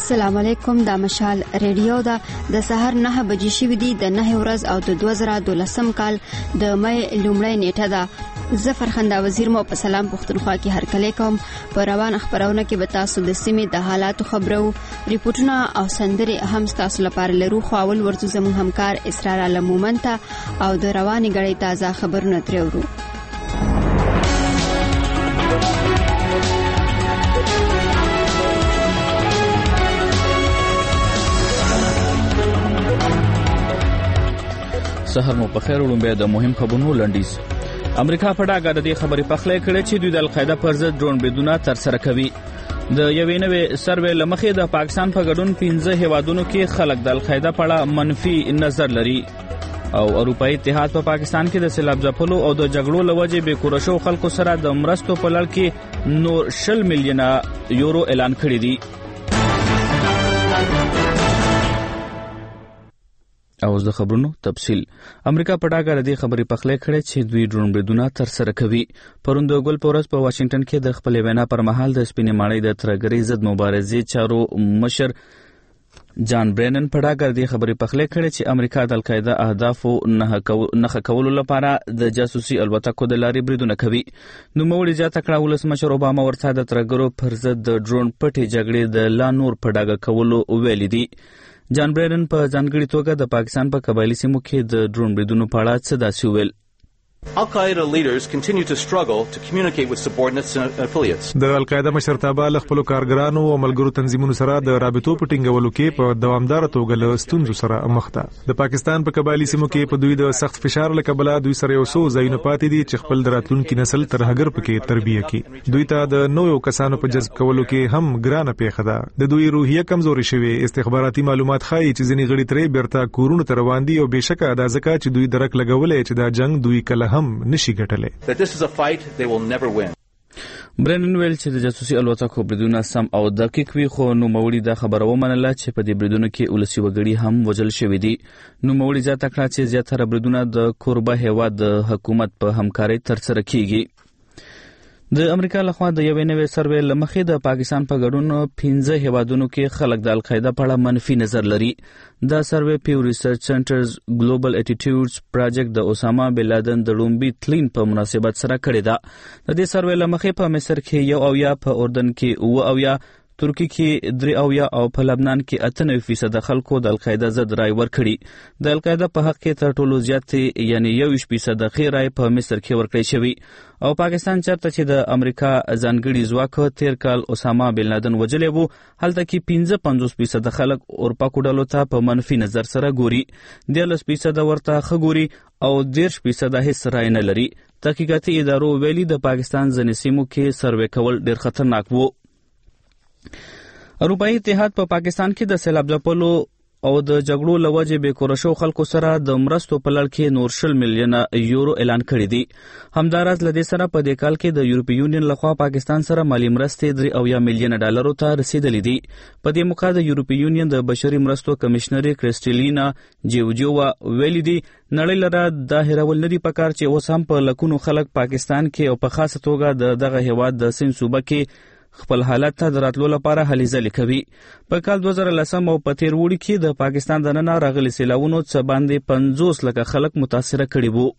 السلام علیکم. د مشال ریډیو دا د سحر 9 بجې شوې دي د 9 ورځ او د 2012 کال د مې لومړۍ نیټه ده. زفر خندا وزیر مو په سلام پښتونخوا کې هر کله کوم. په روان خبرونه کې به تاسو د سیمې د حالاتو خبرو ریپورتونه او سندري هم تاسو لپاره لرو. خو اول ورته زموږ همکار اسرار علم مومن ته او د رواني غړي تازه خبرونه ترورو. سحر مو په خیر وړاندې د مهم خبرونو لنډیز. امریکا په ډاګه د دې خبرې پخلی کړې چې دوی د القاعده پر ضد ډرون بریدونه ترسره کوي. د یوې نوې سروې لمخې د پاکستان په ګډون 15 هیوادونو کې خلک د القاعده په اړه منفي نظر لري او اروپאי اتحاد په پاکستان کې د سیلاب ځپلو او د جګړو لوجې بې کور شو خلکو سره د مرستو په لړ کې نور 10 میلیونه یورو اعلان کړی دي. او د خبرونو تفصیل. امریکا په ډاګه د دې خبرې پخلی کړې چې دوی ډرون بریدونه ترسره کوي. پروند ګل پورس په واشنگټن کې د خپل وینا پر مهال د سپینې ماڼۍ د ترګري ضد مبارزې چارو مشر جان برینن په ډاګه د دې خبرې پخلی کړې چې امریکا د القاعده اهدافو نه کولو لپاره د جاسوسي الوتکو د لارې بریدونه کوي. نو موړي زیاته کړه ولسمشر اوباما ورته د ترګرو پر ضد د ډرون پټي جګړې د لا نور په ډاګه کولو ویلي دي. جان برینن په ځانګړي توګه د پاکستان په قبایلی سیمو کې د ډرون بریدونو په اړه څه داسې ویل. Al-Qaeda leaders continue to struggle to communicate with subordinates and affiliates. د القاعده مشرتابه له خپل کارګرانو او ملګرو تنظیمونو سره د رابطو په ټینګولو کې په دوامدار توګه له ستونزو سره مخ ده. د پاکستان په قبایلی سیمو کې په دوی د سخت فشار له کبله دوی سره یو څو ځایونه پاتې دي چې خپل راتلونکي نسل تر هغه پکې تربیه کړي. دوی ته د نوو کسانو په جذب کولو کې هم ګرانه پیښه ده. د دوی روحیه کمزوري شوی. استخباراتي معلومات ښایي چې ځینې غړي ترې بیرته کورونو ته روان دي او بهشکه دا ځکه چې دوی درک لګولې چې دا جنگ دوی کله هم نشي ګټلې. That this is a fight they will never win. برینن ویل چې د جاسوسي الوتکو بریدونه سم او دقیق وي. خو نو موړي دا خبره ومنله چې په دې بریدونو کې ولسی وګړي هم وژل شوي دي. نو موړي زیاته کړه چې زیاتره بریدونه د کوربه هیواد د حکومت په همکارۍ ترسره کیږي. د امریکا لخوا د یوې نوې سروې لمخې د پاکستان په ګډون 15 هیوادونو کې خلک د القاعده په اړه منفي نظر لري. دا سروې پیو ریسرچ سنټرز ګلوبل اټیټیوډز پروجیکټ د اسامه بن لادن د لومبي تلین په مناسبت سره کړی ده. د دې سروې لمخې په مصر کې 1 په اردن کې 9 ترکی کې 3 او په لبنان کې 98% خلکو د القاعده ضد رای ورکړي. د القاعده په حق کې تر ټولو زیات یعنی 21% خیر رای په مصر کې ورکړی شوی. او پاکستان چرته چې د امریکا ځانګړي ځواک تیر کال اسامه بن لادن وجلې وو هلته کې 55% خلک اورپا کوډلو ته په منفي نظر سره ګوري. 13% ورته خګوري او 10% هیڅ رای نه لري. تحقیقاتي ادارو ویلي د پاکستان ځینې سیمو کې سروې کول ډیر خطرناک وو. اروپאי اتحاد په پاکستان کې د سیلاب ځپلو او د جګړو لوجې بې کور شو خلکو سره د مرستو په لړ کې نور 10 میلیونه یورو اعلان کړی دي. همداراز لدې سره په دې کال کې د یورپی یونین لخوا پاکستان سره مالی مرستې 3 میلیونه ډالرو ته رسیدلې دي. په دې موخه د یورپی یونین د بشري مرستو کمشنر کریسټلینا جیوجووا ویلي دي نړۍ لره د هیرول ندي پکار چې اوس هم په لکونو خلک پاکستان کې او په خاصه توګه دغه هیواد د سند صوبه کې خپل حالت ته دراتلو لپاره هلې ځلې کوي. په کال 2010 او په تیر وړي کې د پاکستان د نن راغلي سیلاونو څخه باندې 50 لکه خلک متاثر کړي وو.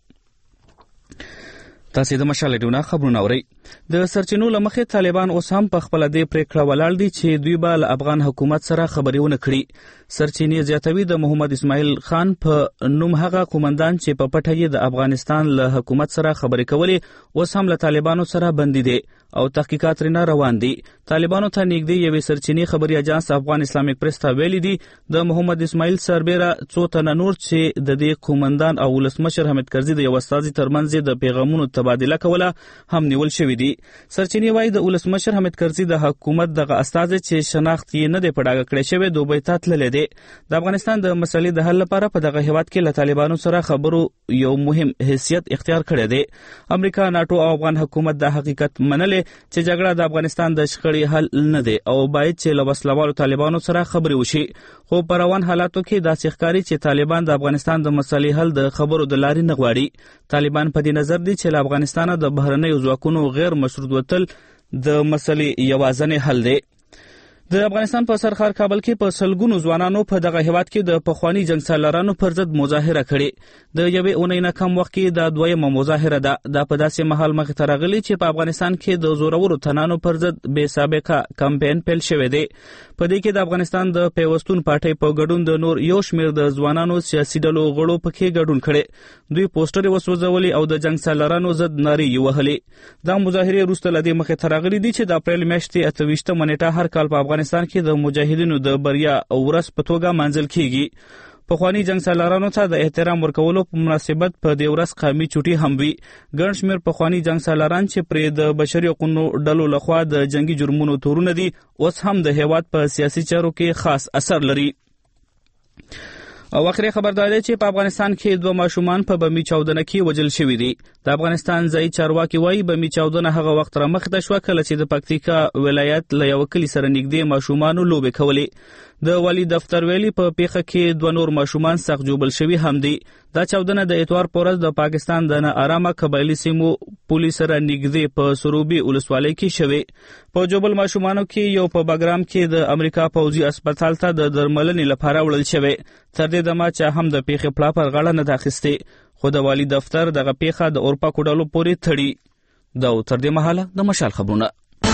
تاسو د مشال ډیونه خبرونه اورئ. د سرچینو لمخې طالبان اوس هم په خپل د پریکړه ولاړ دي چې دوی به له افغان حکومت سره خبرې ونه کړي. سرچینې زیاتوي د محمد اسماعیل خان په نوم هغه قومندان چې په پټه د افغانستان له حکومت سره خبرې کولې اوس هم له طالبانو سره بندي دي او تحقیقات رینه روان دي. طالبانو ته نږدې یوې سرچینې خبري اجانس افغان اسلامیک پریس ته ویلي دي د محمد اسماعیل سربیره څو تنه نور چې د دې قومندان او ولسمشر حامد کرزي د یو استازي ترمنځ د پیغامونو تبادله کوله هم نیول شوې دي. سرچینې وايي د ولسمشر حامد کرزي د حکومت دغه استازي چې شناخت یې نه دی په ډاګه کړی شوی دوبۍ ته تللی دی. د افغانستان د مسلې د حل لپاره په دغه هیواد کې له طالبانو سره خبرو یو مهم حیثیت اختیار کړی دی. امریکا ناتو او افغان حکومت د حقیقت منلې چې جګړه د افغانستان د شخړې حل نه دی او باید چې له وسلوالو طالبانو سره خبرې وشي. خو په روان حالاتو کې داسې ښکاري چې طالبان د افغانستان د مسلې حل د خبرو د لارې نه غواړي. طالبان په دې نظر دي چې له افغانستانه د بهرنیو ځواکونو غیر مشروط وتل د مسلې یوازینی حل دی. د افغانستان په سرخار کابل کې په سلګونو ځوانانو په دغه هیواد کې د پخوانی جنگ سالارانو پر ضد مظاهره کړې د یوې اونۍ نه کم وخت کې د دویمه مظاهره ده د په داسې مهال مخې ته راغلي چې په افغانستان کې د زورورو تنانو پر ضد بې سابقه کمپاین پیل شوی دی په دې کې د افغانستان د پیوستون پارټۍ په ګډون د نور یو شمېر د ځوانانو سیاسي ډلو غړو پکې ګډون کړي دوی پوسټرې وسوځولې او د جنگ سالارانو ضد نارې یې وهلې دا مظاهرې وروسته له دې مخې ته راغلي دي چې د اپریل میاشتې 28 نیټه هر کال په افغانستان کې د مجاهدینو د بریا او ورځ په توګه منځل کیږي پخوانی جنگ سالارانو ته د احترام ورکولو په مناسبت په دې ورځ قومي چوټي هم وي ګڼ شمېر پخوانی جنگ سالاران چې پر د بشري حقوقو ډلو لخوا د جنگي جرمونو تورونه دي اوس هم د هیواد په سیاسي چارو کې خاص اثر لري او اخري خبردار دی چې په افغانستان کې دوه ماشومان په بمي چاودنه کې وژل شوي دي د افغانستان ځایي چارواکي وایي بمي چاودنه هغه وخت را مخته شوه کله چې د پکتیکا ولایت له یو کلي سره نږدې ماشومانو لوبې کولې د والي دفتر ویلي په پیښه کې دوه نور ماشومان سخت جوبل شوي هم دي دا چاودنه د اتوار په ورځ د پاکستان د ناارامه قبایلي سیمو پولیس سره نږدې په سروبي ولسوالۍ کې شوې په جوبل ماشومانو کې یو په بګرام کې د امریکا پوځي هسپتال ته د درملنې لپاره وړل شوی تر دې دمه چې هم د پیښې پلا پر غاړه نه اخیستې خو د والي دفتر دغه پیښه د اورپا کوډالو پورې تړي دا تر دې مهاله د مشال خبرونه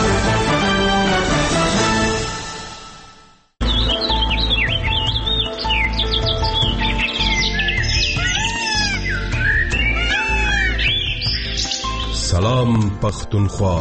سلام پختونخوا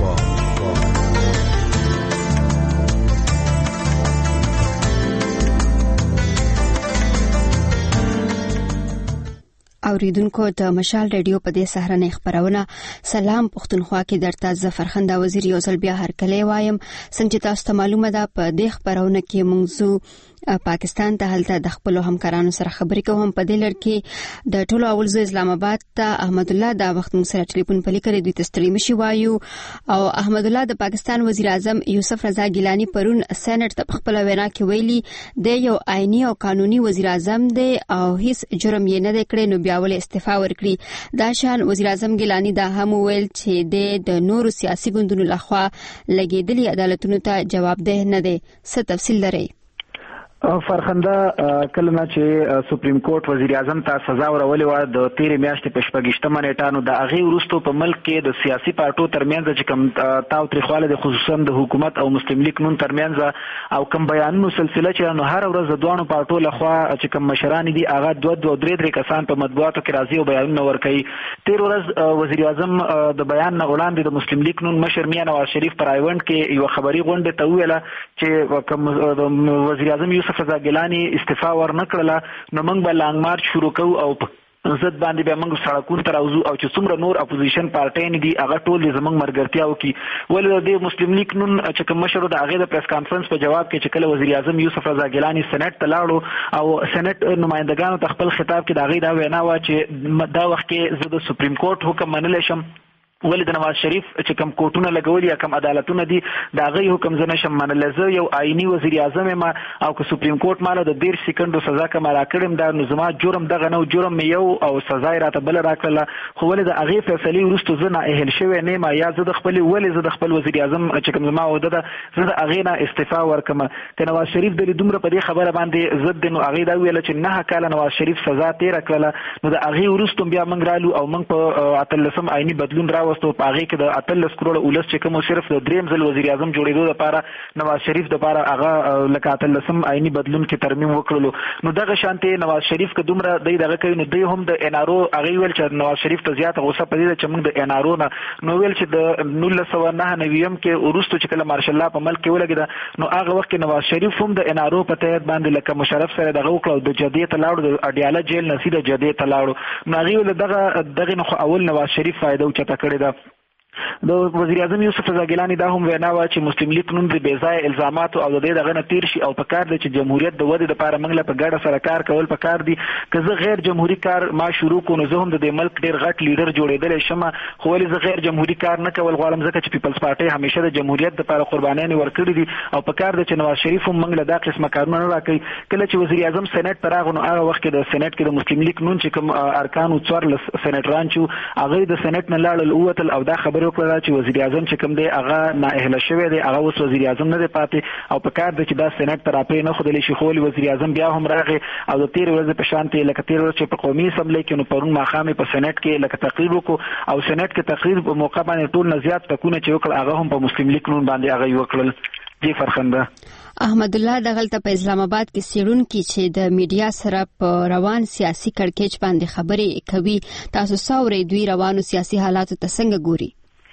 اوریدونکو د مشال ریډیو په دې سهارنۍ خبرونه سلام پختونخوا کې درته ظفر خندا وزیر یو ځل بیا هرکلی وایم څنګه تاسو ته معلومه ده په دې خبرونه کې موږ پاکستان ته هلته د خپل همکارانو سره خبرې کوم په دې لړ کې د ټولو اول زو اسلام آباد ته احمد الله دا وخت موږ سره ټلیفون پلی کړی دوی تستریم شي وایو او احمد الله د پاکستان وزیر اعظم یوسف رضا ګیلانی پرون سېنات ته خپل وینا کې ویلي د یو آئینی او قانوني وزیر اعظم دی او هیڅ جرم یې نه کړی نو بیا ول استعفا ورکړي دا شان وزیر اعظم ګیلانی دا هم ویل چې د نورو سیاسي ګوندونو لخوا لګیدلي عدالتونو ته جوابدeh نه دی څه تفصیل لري فرخنده کله نه چې سپریم کورټ وزیر اعظم ته سزا ورولې و د 13 میاشتې په 28 نیټه د هغه وروسته په ملک کې د سیاسي پارټو ترمنځ چې کوم تاوتریخواله د خصوصا د حکومت او مسلم لیگ نون ترمنځ او کوم بیانونو سلسله چې نو هر ورځ د دوه پارټو لخوا چې کوم مشران دي هغه دوه درې کسان په مطبوعاتو کې راځي او بیانونه ورکوي 13 ورځ وزیر اعظم د بیان نه وړاندې د مسلم لیگ نون مشر میاں نواز شریف پر ایونت کې یو خبري غونډه ته ویله چې کوم وزیر اعظم یوسف رضا ګیلانی استعفا ورنکړه نو موږ به لانګ مارچ شروع کوو او زد باندې به موږ سړکونو ته راوځو او چې څومره نور اپوزیشن پارټۍ دي هغه ټول زموږ مرګرتیا وکي ولې د مسلم لیگ نن چې کوم مشر د هغه د پریس کانفرنس په جواب کې چې کله وزیر اعظم یوسف رضا ګیلانی سېنات ته لاړو او سېنات نمائندګانو ته خپل خطاب کې د هغه دا وینا و چې دا وخت کې زه د سپریم کورټ حکم منل شم ولې د نواز شریف چې کوم کوټونه لګولي یا کوم عدالتونه دي دا غي حکم زنه شم منل زه یو آئینی وزیر اعظم ما او که سپریم کورټ ماله د 10 سکندو سزا کوم راکړم دا نظام جرم دغه نو جرم یو او سزا راته بل راکړه خو ولې د هغه فیصله ورستو زنه اهل شوی نه ما یا زه د خپل ولې زه د خپل وزیر اعظم چې کوم ما وده زه د هغه نه استعفا ورکم ک نواز شریف د دومره په دې خبره باندې زد نو هغه دا ویل چې نه کال نواز شریف سزا تیر کړله نو د هغه ورستو بیا موږ رالو او موږ په اتلسم آئینی بدلون راوستو په هغه کې د 13 کروڑ ولس چې کوم صرف د دریم ځل وزیر اعظم جوړېدو لپاره نواز شریف د لپاره هغه لکه 13 آئینی بدلون کې ترمیم وکړلو نو دغه شانته نواز شریف که دومره دغه کوي نو دوی هم د ان ار او هغه ویل چې نواز شریف ته زیات غوسه پدې چې موږ د ان ار او نو ویل چې د 1999 کې ورستو چې کله مارشل الله په ملک کې ولګید نو هغه وخت کې نواز شریف هم د ان ار او په تایید باندې لکه مشرف سره دغه وکړو د جدي ته لاړو د اډیاله جیل نصیده جدي ته لاړو نو هغه دغه نو اول نواز شریف فائدہ اوچته کړی دا د وزیر اعظم یوسف رضا ګیلانی دا هم وینا و چې مسلم لیگ نن د بیځای الزامات او د دې دغه نتیر شي او په کار د چې جمهوریت د ودې لپاره موږ له په ګډه سره کار کول په کار دي که زه غیر جمهوریت کار ما شروع کو نو زه هم د ملک ډیر غټ لیډر جوړېدل شم خو ولې زه غیر جمهوریت کار نه کول غواړم ځکه چې پیپلز پارټي همیشه د جمهوریت لپاره قربانیان ورکړي دي او په کار د چې نواز شریف هم موږ له دا قسمه کارونه نه راکړي کله چې وزیر اعظم سېنات ته راغی نو هغه وخت کې د سېنات کې د مسلم لیگ نن چې کوم ارکان او څوار سېناتران چې هغه د سېنات نه لاړل اوتل او دا خبره خبرې وکړه چې وزیر اعظم چې کوم دی هغه نااهله شوی دی، هغه اوس وزیر اعظم نه دی پاتې او په کار دی چې دا سېنات ته راپرې نه ښودلی شي. خو وزیر اعظم بیا هم راغی او د تېرې ورځې په شان لکه تېره ورځ چې په قومي اسمبلۍ کې نو پرون ماښام په سېنات کې لکه تقریر وکړو او سېنات کې تقریر په موقع باندې ټول نه زیات ټکونه چې وکړل هغه هم په مسلم لیگ نون باندې هغه وکړل. جی فرخنده احمد الله دغلته په اسلام آباد کې سیړونکو چې د میډیا سره په روان سیاسي کړکېچ باندې خبرې کوي، تاسو څوري دوی روانو سیاسي حالاتو ته څنګه ګوري؟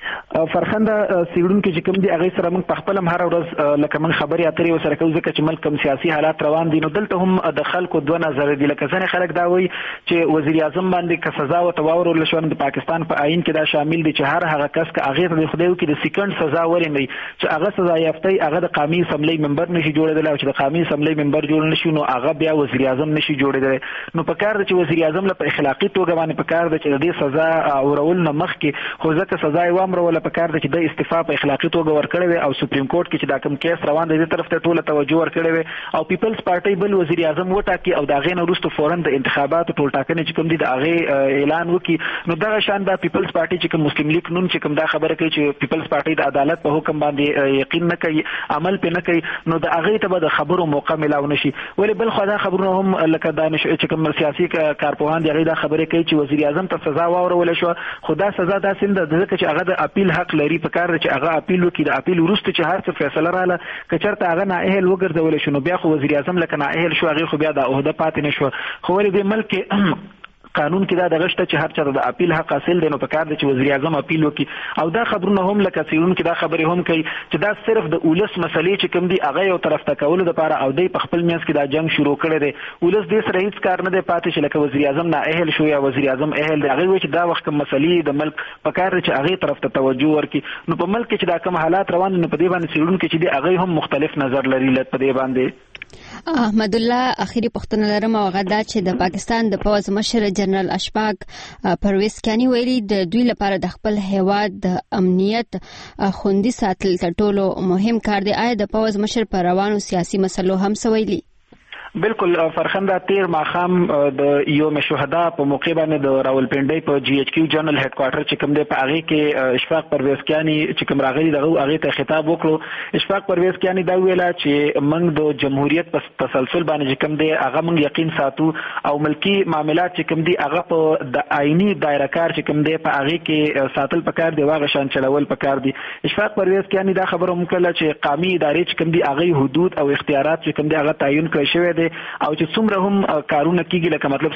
فرخنده سیړونکو چې کوم دی هغه سره موږ په خپل هر ورځ لکه موږ خبرې اترې وسره کوو ځکه چې ملک کوم سیاسي حالات روان دي. نو دلته هم د خلکو دوه نظر دي، لکه ځنې خلک دا وایي چې وزیر اعظم باندې که سزا ورته واورول شو د پاکستان په آئین کې دا شامل دي چې هر هغه کس که هغه ته خدای وکړي د سیکنډ سزا ورې نه چې هغه سزا یافته هغه د قومي اسمبلی ممبر نشي جوړېدل او چې د قومي اسمبلی ممبر جوړ نشي نو هغه بیا وزیر اعظم نشي جوړېدل. نو په کار د چې وزیر اعظم له په اخلاقی توګه باندې په کار د چې د دې سزا اورول نه مخکې خو ځکه سزا یې وامرول په کار د چې د استعفا په اخلاقی توګه ورکړی وي او سپریم کورټ کې چې دا کوم کیس روان دی دې طرف ته ټوله توجه ورکړی وي او پیپلز پارټي بل وزیر اعظم وټاکي او دا غي نه وروسته فورا د انتخاباتو ټول ټاکنې چې کوم دي د هغه اعلان وکي. نو دا شان دا پیپلز پارټي چې کوم مسلم لیگ نون چې کوم دا خبره کوي چې پیپلز پارټي د عدالت په حکم باندې یقین نه کوي، عمل پې نه کوي، نو د هغه ته به د خبرو موقع ملاو نشي. ولی بل خو دا خبرونه هم لکه دا چې کوم سیاسي کارپوهان دی هغه دا خبره کوي چې وزیر اعظم ته سزا واورول شو، خدا سزا دا سند ځکه چې هغه د اپیل حق لري، په کار چې هغه اپیل وکړي، د اپیل وروسته چې هر څه فیصله رااله کچرته هغه نااهل وګرځول شو نو بیا خو وزیر اعظم لکه نااهل شو، هغه خو بیا د عہده پاتې نشو. خو ولې د ملک قانون کې دا دغشته چې هر چا د اپیل حق حاصل دی نو په کار دی چې وزیر اعظم اپیل وکړي. او دا خبرونه هم لکه سیرون کې دا خبرې هم کوي چې دا صرف د اولس مسلې چې کوم دی هغه یو طرف ته کول د لپاره او دی په خپل میانس کې دا جنگ شروع کړی دی. اولس دې سره هیڅ کار نه دی پاتې چې لکه وزیر اعظم نااهل شو یا وزیر اعظم اهل دی، هغه وایي چې دا وخت کوم مسلې د ملک په کار چې هغه طرف ته توجه ورکړي. نو په ملک کې چې دا کوم حالات روان نه په دې باندې سیرون کې چې دی هغه هم مختلف نظر لري په دې باندې. احمد الله اخیری پوښتنه لرم او هغه دا چې د پاکستان د پوځ مشر جنرال اشفاق پرویز کانی ویلي د دوی لپاره د خپل هیواد د امنیت خوندي ساتل تر ټولو مهم کار دی. آیا د پوځ مشر پر روانو سیاسي مسلو هم سویلي؟ بالکل فرخنده تیر ماخام د یوم شهدا په موقع باندې د راولپنډي په جی ایچ کیو جنرال هډ کوارټر چې کوم دی په هغه کې اشفاق پرویز کیانی چې کوم راغلي دغه هغه ته خطاب وکړو. اشفاق پرویز کیانی دا ویلا چې موږ د جمهوریت په تسلسل باندې کوم دی هغه موږ یقین ساتو او ملکی معاملات چې کوم دی هغه په د آئینی دایره کار چې کوم دی په هغه کې ساتل پکار دی، واغه شان چلول پکار دی. اشفاق پرویز کیانی دا خبره مکله چې قومي ادارې چې کوم دی هغه حدود او اختیارات چې کوم دی هغه تعین کړی شوی دی او چې څومره هم کارونه کیږي لکه مطلب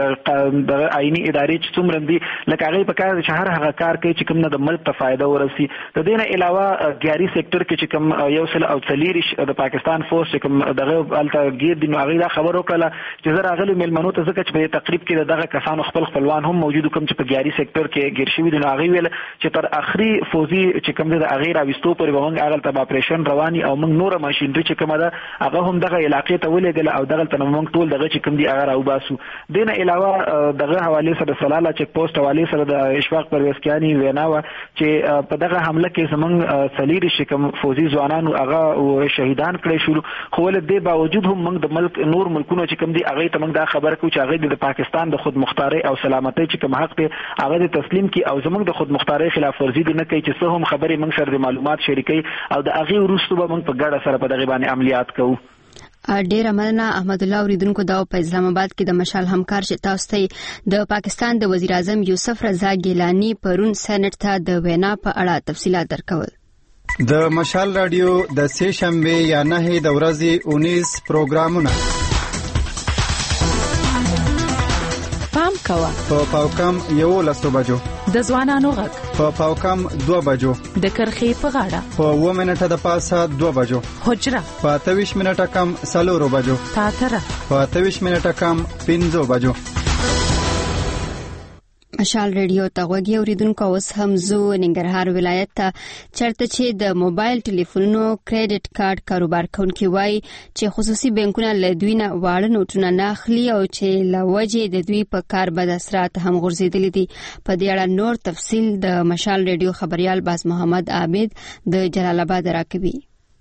د آئینی ادارې چې څومره دي لکه هغه په کار چې هر هغه کار کوي چې کوم نه د ملک ته فائدہ ورسي. د دې نه علاوه غیاري سېکټر کې چې کوم یو سل او څلیریش د پاکستان فورس چې کوم دغه الته گیر دي نو هغه دا خبر وکړه چې زه راغلی ملمنو ته ځکه چې په تقریب کې دغه کسانو خپلوان هم موجود کوم چې په غیاري سېکټر کې گیر شوی دي نو هغه ویل چې تر اخري فوزي چې کوم د هغه راوستو پر ومنګ هغه ته اپریشن رواني او موږ نور ماشينري چې کومه ده هغه هم دغه علاقې ته ولېګل او دغه ته موږ ټول دغه چې کوم دي هغه راوباسو. دینه علاوه دغه حواله سره سلاله چک پوسټ حواله سره د اشفاق پرویز کیانی ویناوه چې په دغه حمله کې زمونږ سلیری شکم فوزي ځوانانو هغه شهیدان کړي شو. خو ول دې باوجود هم موږ د ملک نور ملکونو چې کوم دي هغه ته موږ دا خبره کوو چې هغه د پاکستان د خود مختاري او سلامتۍ چې کوم حق ته هغه تسلیم کی او زمونږ د خود مختاري خلاف ورزي نه کوي چې څه هم خبرې موږ سره د معلومات شریکي او د هغه وروسته به موږ په ګډه سره په دغه باندې عملیات کوو. ډیر مننه احمد الله اوریدونکو دا په اسلام آباد کې د مشال همکار چې تاسو ته د پاکستان د وزیر اعظم یوسف رضا ګیلانی پرون سېنات ته د وینا په اړه تفصیلات درکول. د مشال رادیو د سه شنبه یا نه د ورځې 19 پروګرامونه پام کوه په پاوکم 11 بجو د ځوانانو غږ په پاوکم 2 بجو د کرخي په غاړه په 2 منټه د پاسه 2 بجو حجره په 23 منټه کم 4 بجو تاتره په 23 منټه کم 5 بجو. مشال ریډیو ته غوږی اوریدونکو اوس هم زو ننګرهار ولایت ته چرته چې د موبایل ټلیفونونو کریډټ کارت کاروبار کوونکي وای چې خصوصي بانکونه له دوی نه واړه نوټونه نه اخلي او چې لوجه د دوی په کار بد اثرات هم غورځېدلې دي. په دې اړه نور تفصیل د مشال ریډیو خبريال باز محمد عابد د جلال آباد راکوي.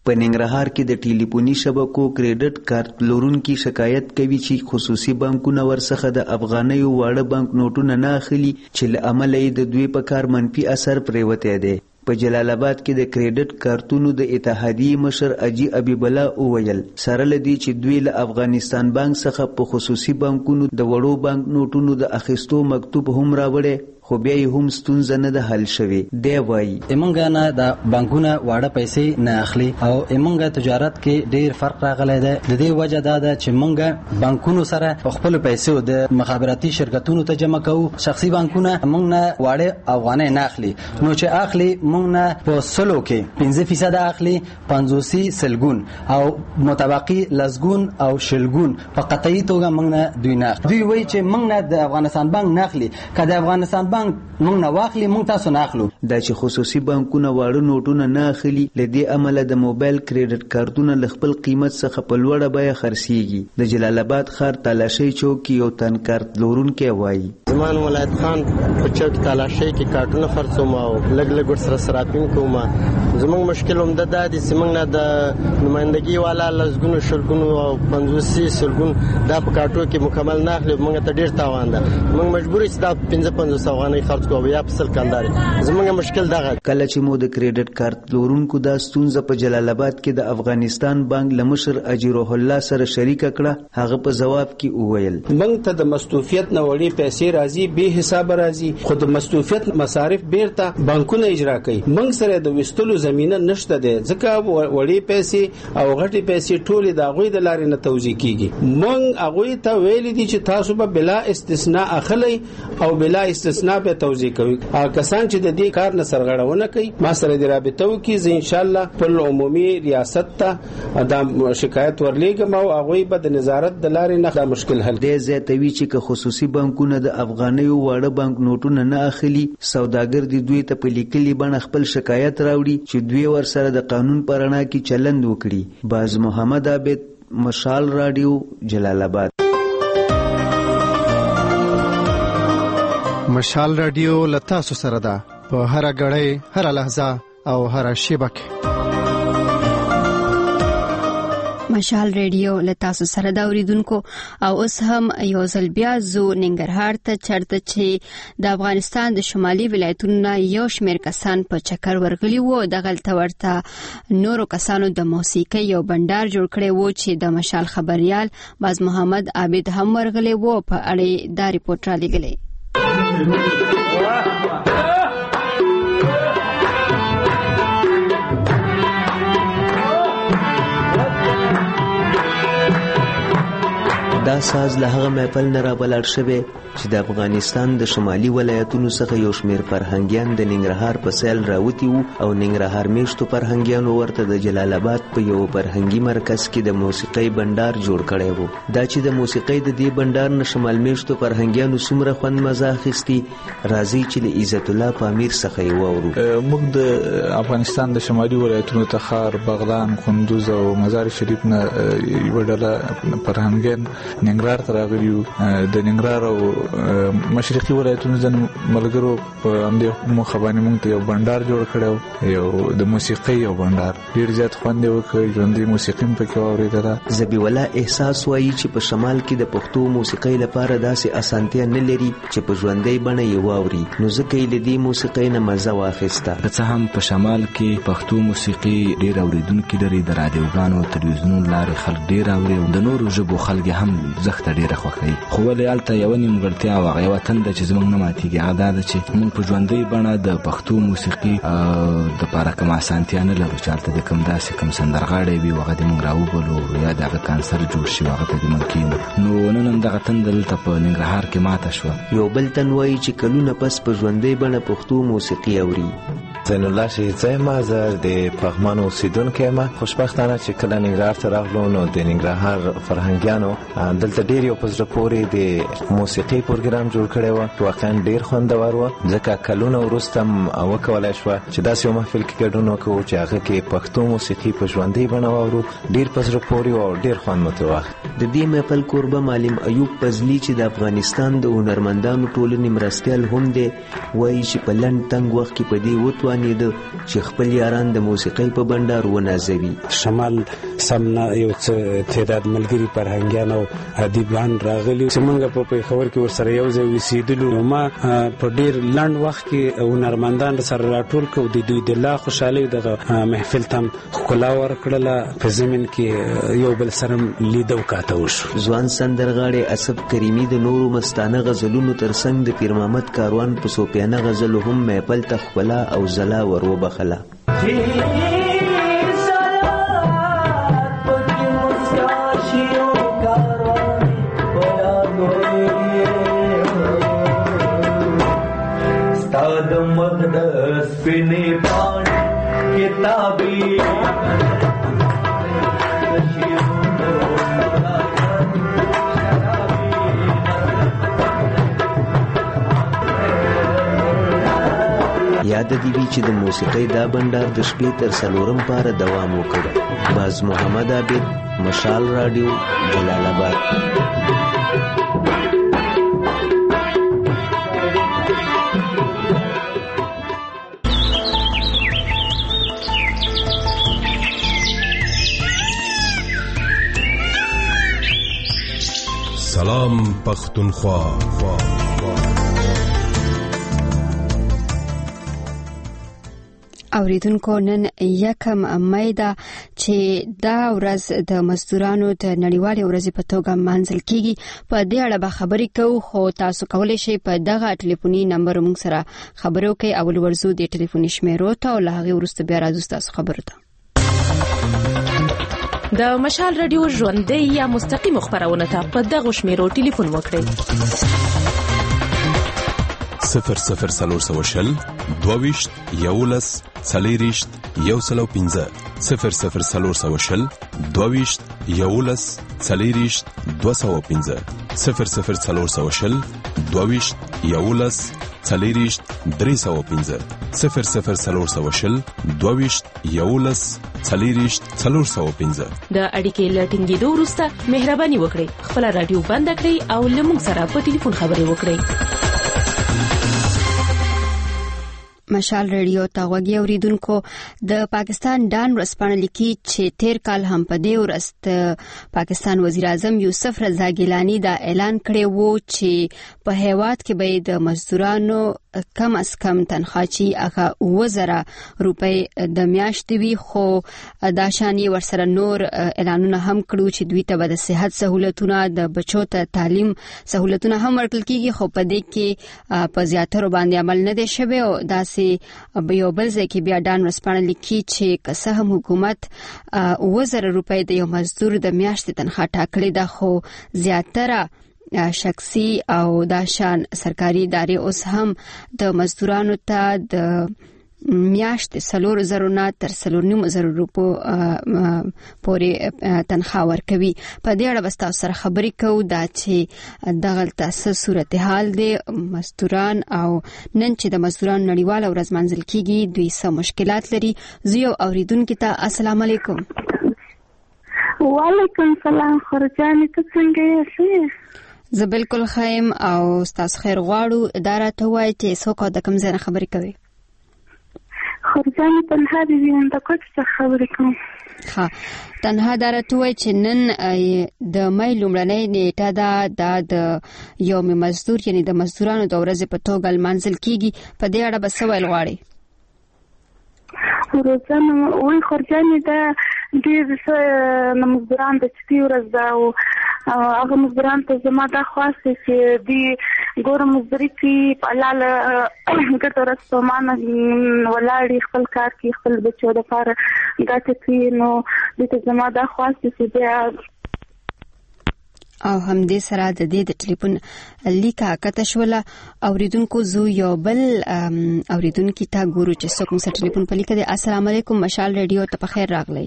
په ننګرهار کې د ټلیفوني شبکو کریډټ کارت لرونکي شکایت کوي چې خصوصي بانکونه ورڅخه د افغانیو واړه بانک نوټونه نه اخلي چې له امله یې د دوی په کار منفي اثر پریوتی دی. په جلال آباد کې د کریډټ کارتونو د اتحادیې مشر اجي حبیب الله وویل سره لدی چې دوی له افغانستان بانک څخه په خصوصي بانکونو د وړو بانک نوټونو د اخیستو مکتوب هم راوړی خو بیا یې هم ستونزه نه ده حل شوې. دی وایي زمونږ نه د بانکونه واړه پیسې نه اخلي او زمونږ تجارت کې ډیر فرق راغلی دی. د دې وجه دا ده چې مونږ بانکونو سره خپل پیسې د مخابراتي شرکتونو ته جمع کوو. شخصي بانکونه مونږ نه واړه افغانۍ نه اخلي، نو چې اخلي مونږ نه په سلو کې 5% اخلي، 50 سلګون او متبقي لسګون او شلګون په قطعي توګه مونږ نه دوی نه اخلي. دوی وایي چې مونږ نه د افغانستان بانک نه اخلي، که د افغانستان بانک مونږ نه واخلي مونږ تاسو نه اخلو. دا چې خصوصي بانکونه واړه نوټونه نه اخلي له دې امله د موبایل کریډټ کارتونه له خپل قیمت څخه په لوړه بیه خرڅیږي. د جلال آباد ښار تالاشۍ چوک کې یو تن کارت لرونکی وایي زمان ولایت خان په چوک تالاشۍ کې کارتونه خرڅوم او لږ لږ ورسره سراپیم کوم. زموږ مشکل هم دا دی چې موږ نه د نمائندګي والا لسګونو شلګونو او 50 سلګون دا په کارتو کې مکمل نه اخلي. موږ ته ډیر تاوان ده، موږ مجبور یو دا 55 افغانۍ خرڅ کوو یا په سل کلداري. زموږ مشکل دغه کله چې مو د کریډټ کارت لرونکو دا ستونزه په جلال آباد کې د افغانستان بانک له مشر اجي روح الله سره شریک کړه، هغه په جواب کې وویل موږ ته د مستوفیت نه وړي پیسې راځي، به حساب راځي، خو د مستوفیت مصارف بیرته بانکونه اجرا کوي. موږ سره د وستلو زمينه نشته ده، ځکه وړي پیسې او غټي پیسې ټولې د غوي د لارې نه توزیع کیږي. موږ هغه ته ویل دي چې تاسو به بلا استثناء اخلي او بلا استثناء به توزیع کوي. کسان چې د دې کار نه سرغړونه کوي ما سره د رابطه وکي، زه ان شاء الله په عمومي ریاست ته د شکایت ورلېږم او هغه به د نظارت د لارې نه دا مشکل حل. د زیاتوي چې خصوصي بانکونه د افغانیو واړه بانک نوټونه نه اخلي، سوداګر دي دوی ته په لیکلي بڼه خپل شکایت راوړي چې دوی ورسره د قانون په رڼا کې چلند وکړي. باز محمد عابد، مشال رادیو، جلال آباد. مشال رادیو لتاسو سره ده په هر غړې، هر لحظه او هر شیبه کې. مشال ریډیو لتاسو سره دا اوریدونکو او اوس هم یو ځل بیا زو ننګرهار ته چرته چې د افغانستان د شمالي ولایتونو یو شمېر کسان په چکر ورغلي وو. دغلته ورته نورو کسانو د موسیقۍ یو بندر جوړ کړی وو چې د مشال خبريال باز محمد عابد هم ورغلی وو. په اړه دا ریپورت را لګلی. دا ساز له هغه محفل نه رابلل شوی چې د افغانستان د شمالي ولایتونو څخه یو شمېر فرهنګیان د ننګرهار په سیل راوتی وو او ننګرهار میشتو فرهنګیانو ورته د جلال آباد په یو فرهنګي مرکز کې د موسیقۍ بندر جوړ کړی وو. دا چې د موسیقۍ د دې بندر نه شمال میشتو فرهنګیانو څومره خوند مزه اخیستي، راځي چې د عزت الله پامیر څخه یې واورو. موږ د افغانستان د شمالي ولایتونو تخار، بغلان، کندوز او مزار شریف نه یو ډله فرهنګیان ننګرهار ته راغلي وو. د ننګرهار او مشرقي ولایتونو د ملګرو په همدې موخه باندې موږ ته یو بندر جوړ کړو، یو د موسیقۍ یو بندر. ډېر زیات خوند یې وکړ، ژوندۍ موسیقي هم پکې واورېدله. ذبیح الله احساس وایي چې په شمال کې د پښتو موسیقۍ لپاره داسې اسانتیا نه لري چې په ژوندۍ بڼه یې واوري، نو ځکه یې له دې موسیقۍ نه مزه واخیسته. څه هم په شمال کې پښتو موسیقي ډېر اوریدونکي لري، د رادیوګانو تلویزیونونو لارې خلک ډېر اوري او د نورو ژبو خلک هم زخته ډېره خوښوي. خو ولې هلته یوه نیمګړتیا او هغه یوه تنده چې زموږ نه ماتېږي، هغه دا ده چې موږ په ژوندۍ بڼه د پښتو موسیقي دپاره کوم اسانتیا نه لرو چې هلته د کوم داسې کوم سندرغاړی وي هغه دې موږ راوبلو یا د هغه کانسرت جوړ شي هغه ته دې موږ کښېنو. نو نن هم دغه تنده دلته په ننګرهار کې ماته شوه. یو بل تن وایي چې کلونه پس په ژوندۍ بڼه پښتو موسیقي اوري. زین الله شهیدزی ما زه د پغمان اوسیدونکی یم. خوشبختانه چې کله ننګرهار ته راغلو نو د ننګرهار فرهنګیانو دلته ډېر یو په زړه پورې د موسیقي پروګرام جوړ کړی و. واقعا ډېر خوندور و، ځکه کلونه وروسته وکولی شوه چې داسې یو محفل کې ګډون وکړو چې هغه کې پښتو موسیقي په ژوندۍ بڼه واورو. ډېر په زړه پورې و او ډېر خوند مو ترې واخیست. د دې محفل کوربه معلم ایوب فضلي چې د افغانستان د هنرمندانو ټولنې مرستیال هم دی، وایي چې په لنډ تنګ وخت کې په دې وتوانېد روانې ده چې خپل یاران د موسیقۍ په بندر ونازوي. شمال سمنا یو څه تعداد ملګری فرهنګیان او ادیبان راغلي چې موږ په پېښور کې ورسره یو ځای وسیدلو. ما په ډیر لنډ وخت کې هنرمندان سره راټول کړو د دوی د لا خوشحالۍ دغه محفل ته ښکلا ورکړله. په زمین کې یو بل سره لیدو کاته وشو. ځوان سندرغاړی اسب کریمي د نورو مستانه غزلونو ترڅنګ د پیر محمد کاروان په صوفیانه غزلو هم محفل ته ښکلا او ځلا ور وبخله. یاد دی وی چې د موسیقۍ دا بندر د شپې تر 4 پاره دوام وکړ. باز محمد عابد، مشال رادیو، جلال آباد. سلام پختونخوا. اوریدونکو نن 1 مې ده چې دا ورځ د مزدورانو د نړیوالې ورځې په توګه مانځل کیږي. په دې اړه به خبرې کوو، خو تاسو کولی شئ په دغه ټلیفوني نمبر موږ سره خبرې وکړئ. اول ورځو د ټلیفوني شمیرو ته او له هغې وروسته بیا راځو تاسو خبرو ته. د مشال رادیو ژوندۍ یا مستقیم خبرونه ته په دغه شمیرو ټلیفون وکړئ. 0040 22 11 40 115 0040 22 11 40 215 0040 22 11 40 315 0040 22 11 40 415. د اړیکې لټینګېدو وروسته مهرباني وکړئ خپل رادیو بند کړئ او له موږ سره په ټلیفون خبرې وکړئ. مشال رادیو ته غوږی اوریدونکو، د پاکستان ډان ورځپاڼه لیکي چې تیر کال هم په دې ورځ د پاکستان وزیر اعظم یوسف رضا ګیلانی دا اعلان کړی وو چې په هیواد کې به د مزدورانو کم از کم تنخواهچی هغه 2000 روپۍ د میاشتې وي. خو دا شان یې ورسره نور اعلانونه هم کړو چې دوی ته به د صحت سہولتونه، د بچو ته تعلیم سہولتونه هم ورکړل کیږي. خو په دې کې په زیاترو باندې عمل نه دی شوی او داسې یو بل ځای کې بیا ډان ورځپاڼه لیکي چې که څه هم حکومت 2000 روپۍ د یو مزدور د میاشتې تنخواه ټاکلې ده، خو زیاتره شخصي او دا شان سرکاري ادارې اوس هم د مزدورانو ته د میاشتې 4000 نه تر 4500 روپو پورې تنخواه ورکوي. په دې اړه به تاسو سره خبرې کوو دا چې دغلته څه صورتحال دی مزدوران او نن چې د مزدورانو نړیواله ورځ مانځل کیږي دوی څه مشکلات لري. زه یو اوریدونکي ته السلام علیکم. وعلیکم السلام. خورجانې ته څنګه یې؟ زه بالکل خیم او ستاسو خیر غواړو. دا راته وایي چې څوک او د کوم ځای نه خبرې کوي؟ خورجانې تنها د هندوکوټ څخه خبرې کوم. ها، تنها دا راته وایي چې نن د مې لومړنۍ نیټه ده، دا د یوم مزدور یعنی د مزدورانو د ورځې په توګه لمانځل کیږي. په دې اړه به څه ویل غواړئ؟ روزانه وی خورجانې دا ډېر څه مزدوران د چتي ورځ ده او هغه مزدوران ته زما دا خواست چې دی ګوره مزدوري کې په حلاله ګټه ورځ ستومانه ولاړې خپل کار کې خپل بچو دپاره ګټه کوي. نو دې ته زما دا خواست چې بیا او همدې سره د دې د ټلیفون لیکه کته شوله. اوریدونکو زو یو بل اوریدونکي ته ګورو چې څوک مو سره ټلیفون په لیکه دی. السلام علیکم، مشال رادیو ته په خیر راغلی.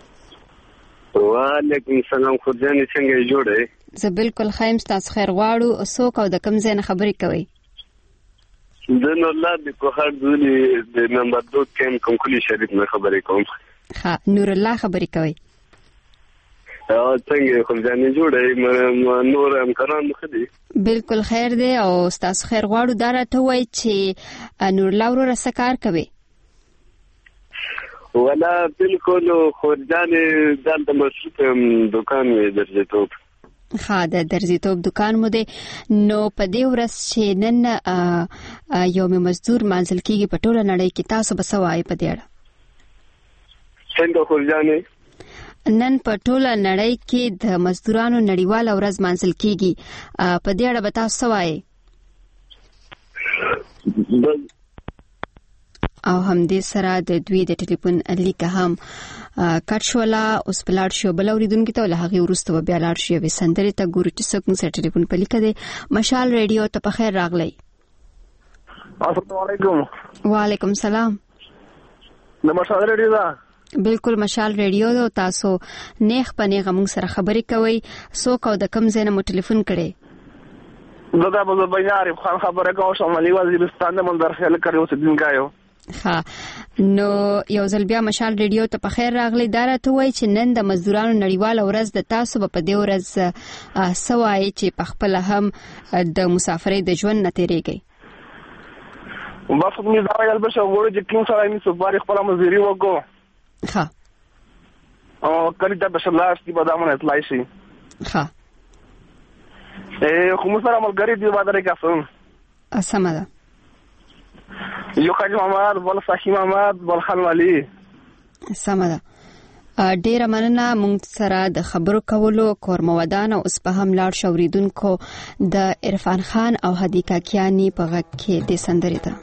وعلیکم السلام. خورجانې څنګه جوړه؟ زه بالکل خیم، ستاسو خیر غواړو. څوک او د کوم ځای نه خبرې کوي؟ د نورالله د کوهر دولي د نمبر 2 کیم کنکولی شریف نه خبرې کوم. ها، نورالله خبرې کوي. څنګه خورجانې جوړه؟ نور همکاران ښه دي؟ بالکل خیر دی او ستاسو خیر غواړو. دا راته وایي چې نورالله وروره څه کار کوي؟ ولا بالکل خورجان دلته مشروط دکان درځي ها د درځيتوب دکان مو دی نو په دې ورځ چې نن یوم مزدور منځل کیږي په ټوله نړۍ کې تاسو به سوای په دې اړه څنګه خورجانې نن په ټوله نړۍ کې د مزدورانو نړیواله ورځ منځل کیږي په دې اړه به تاسو سوای او هم دې سره د دوی د ټلیفون لیکه هم کټشولا اوس بلار شو بلوریدونکو ته له هغه ورسته بیا لاړ شي به سندري ته ګوري چې څوک مو سره ټلیفون په لیکه دی مشال ریډیو ته په خیر راغلی السلام علیکم وعلیکم السلام د مشال ریډیو دا بالکل مشال ریډیو دا تاسو نیخ پنیغه موږ سره خبرې کوي څوک او د کم ځای نه مو ټلیفون کړي دا به بیارې خان خبره کوم شمالي وزیرستان د منظر خیال کړو چې دینګایو ها نو یو ځل بیا مشال ریډیو ته په خیر راغلی دا راته وای چې نن د مزدورانو نړیواله ورځ د تاسو په دې ورځ سوای چې په خپل هم د مسافرۍ د ژوند نه تیریږي بس موږ دا یو بل څه وګورئ چې کوم سره موږ سپارښت خپل مزدوري وکړو ها او کله ته په شلاس کې بدامن اطلاع شي ها کوم سره ملګری دی باندې راکاسم سمه ده یو خالد محمد بل صحیح محمد بل خان علي سمه ده ډیره مننه مونږ سره د خبرو کولو کورمودان او اوس په هم لاړ شوریدونکو د عرفان خان او حدیقه کیانی په غږ کې د سندري ده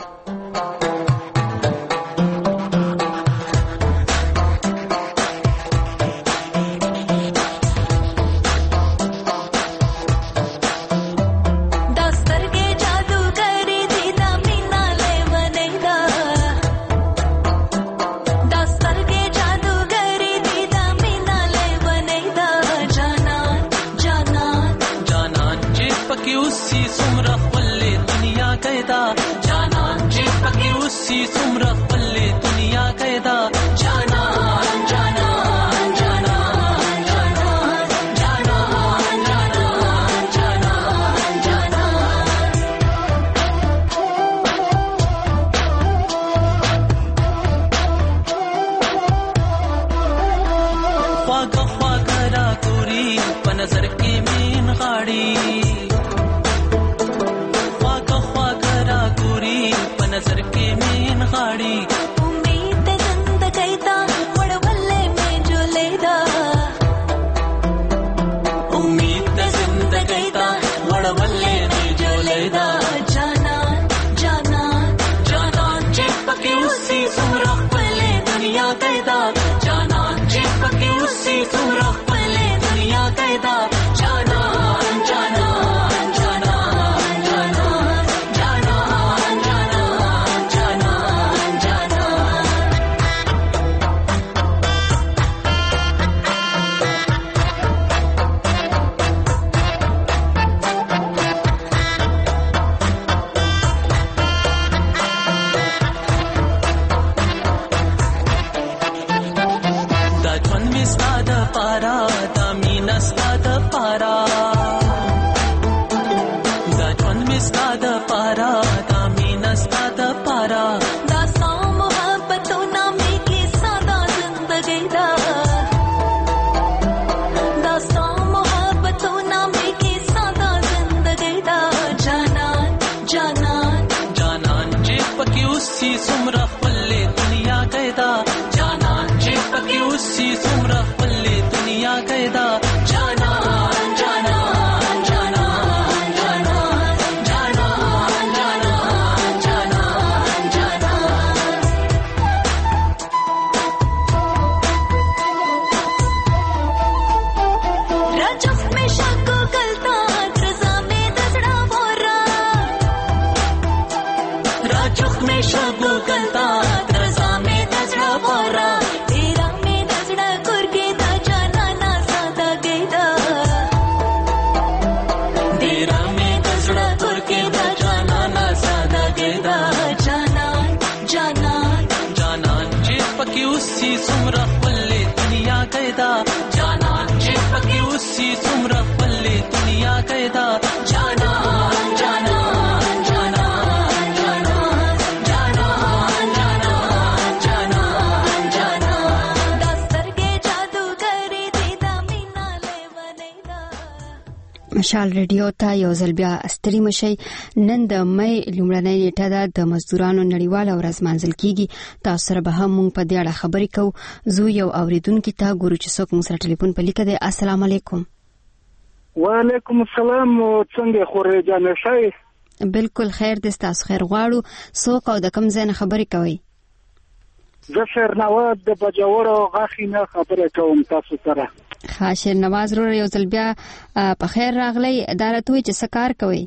مشال ریډیو ته یو ځل بیا ستړي مشي. نن د مې لومړنۍ نیټه ده د مزدورانو نړیواله ورځ مانځل کیږي. تاسو سره به هم موږ په دې اړه خبرې کوو. زه یو اوریدونکو ته ګورو چې څوک موږ سره ټلیفون په لیکه دی. السلام علیکم. وعلیکم السلام. څنګه خورې جانې شي؟ بالکل خیر دې. تاسو خیر غواړو. څوک او د کوم ځای نه خبرې کوي؟ زه شیرنواز د بجاورو غاخینه خبرې کوم تاسو سره. شیرنواز رو یو ځل بیا په خیر راغلی. دا راته چې څه کار کوي؟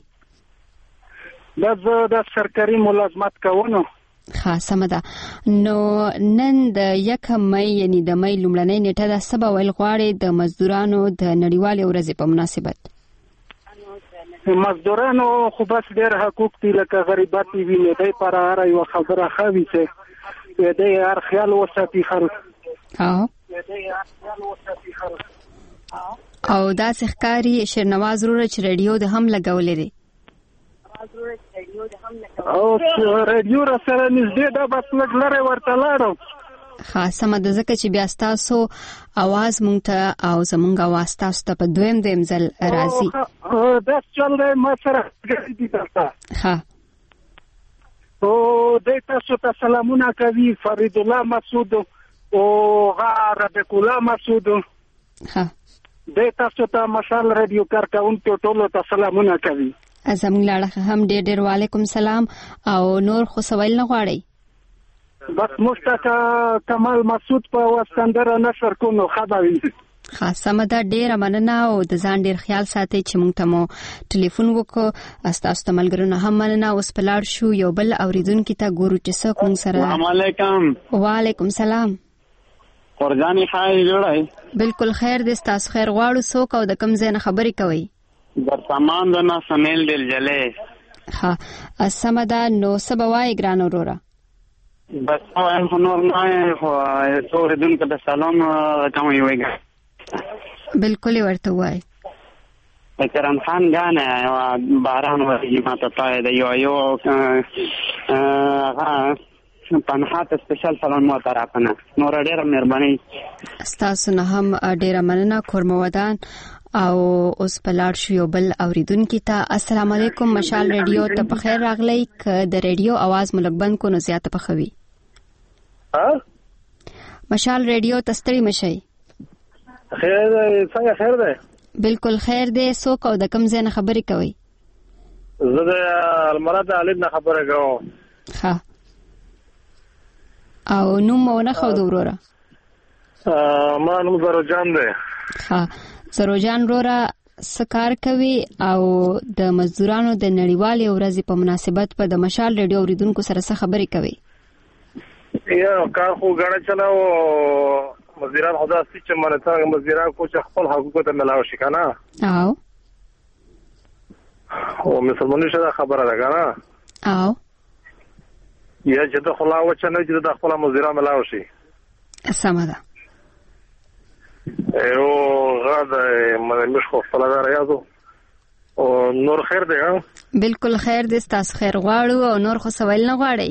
زه د سرکاري ملازمت کوم. سمه ده. نو نن د 1 مې یعنی د مې لومړنۍ نیټه ده. سبا ویل غواړي د مزدورانو د نړیوالې ورځې په مناسبت. مزدورانو خو بس ډېر حقوق دي لکه غریبات وي نه دی پر هر یو خبره خوي چې دې هر خیال وساتي خلک. او دا ښکاری شیرنواز رو چې رادیو د هم لګولې دي. او رادیو را سره نږدې دا بس لګلره ورته لاړو. سمه ده. ځکه چې بیا تاسو आवाज مونږ ته او زمونږ आवाज تاسو ته په دویم ځل راځي. دا چل دی ما سره دې تاسو. او دې تاسو ته سلامونه کوي فرید الله مسعود او ربیع الله مسعود. دې تاسو ته مشال رادیو کارکونکو ټولو ته سلامونه کوي. زموږ لاړه هم ډېر وعلیکم سلام. او نور خو سوال نه غواړي؟ بس مشتاق کمال مسعود په وسندره نشر کوو خبري. سمه ده. ډېر مننه او د ځان ډېر خیال ساتي چې موږ ته مو ټلیفون وکړو. تاسو ته ملګرو هم مننه. اوس په لاړ شو یو بل اوریدونکو ته ګورو چې څوک موږ سره. السلام علیکم. وعلیکم سلام. قرجانی خای جوړای. بالکل خیر دې. تاسو خیر غواړو. څوک او د کوم ځای نه خبرې کوي؟ د سامان د نه سمیل دل جلې. سمه ده. نو سبا وای ګران اورورا. بس نور نه خو اوریدونکو ته سلام کوم یوګه. بالکل ورته وای. کرم خان غانه باران ورې ماته پای د یو پنهات سپیشل سلام مو طرفنه. نور ډېر مهرباني. تاسو نه هم ډېر مننه. کورمودان. او اوس په لاړ شو یو بل اوریدونکو ته. السلام علیکم. مشال رادیو ته په خیر راغلی. ک د رادیو आवाज ملک بند کو نو زیاته پخوي. مشال رادیو تستړي مشي. خیر دی. څنګه خیر دی؟ بالکل خیر دی. څوک او د کوم ځای نه خبرې کوي؟ زه د المراد علي نه خبره کوم. او نوم مو نه خو دوروره؟ ما نوم زروجان دی. زروجان رورا سکار کوي او د مزدورانو د نړیوالې ورځې په مناسبت په د مشال رادیو اوریدونکو سره څه خبرې کوي؟ یا کار خو غاړه چلاو مزدوران خدا سي چې مرته مزدوران کو چې خپل حقوق ته ملاو شي کنه. او مسلمانانو سره خبره ده کنه. او یا چې د خلا و چې نه چې د خپل مزدوران ملاو شي. سمه ده. او غاده مې خو خپل راځو. او نور خیر دی؟ بالکل خیر دی. تاسو خیر غواړو او نور خو سوال نه غواړي؟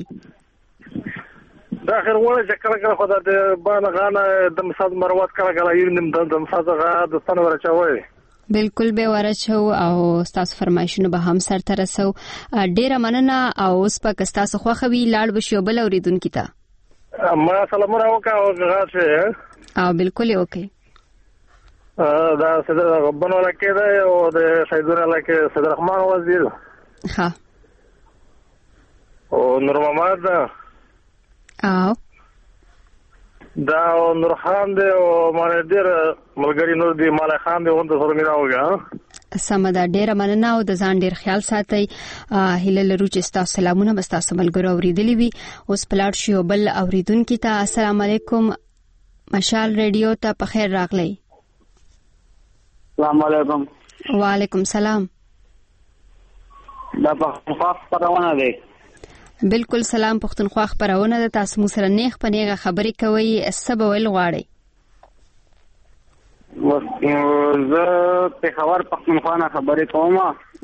دا خیر غواړي چې کله خو د باندې د مساعد مروات کله یونیم د مساعد غا د ستنه ورچوي. بالکل به ورچو او تاسو فرمایشونه به هم سره ترسو. ډیره مننه. او اوس په کستاسو خو خوي لاړ بشو بل اوریدونکو ته. ما سلام راوکا او غاښه. او بالکل اوکې. دا صدر غبن ولا کېده او د سیدور الله کې صدر رحمان وزیر. او نور محمد. او دا نور خان دی او مانه ډیر ملګری نور دی مال خان دی وند سره میراوګه. سمه ده. ډیره مننه او د ځان ډیر خیال ساتي. هله لرو چې تاسو سلامونه بس تاسو ملګرو اوریدلی وي. اوس پلاټ شو بل اوریدونکو ته. السلام علیکم. مشال رادیو ته په خیر راغلی. السلام علیکم. وعلیکم سلام. دا پښتونخوا خبرونه ده. بالکل سلام. پښتونخوا خبرونه ده. تاسو مو سره نیغ په نیغه خبرې کوي. سبا ویل غواړي؟ زه په خبر پښتونخوا نه خبرې کوم.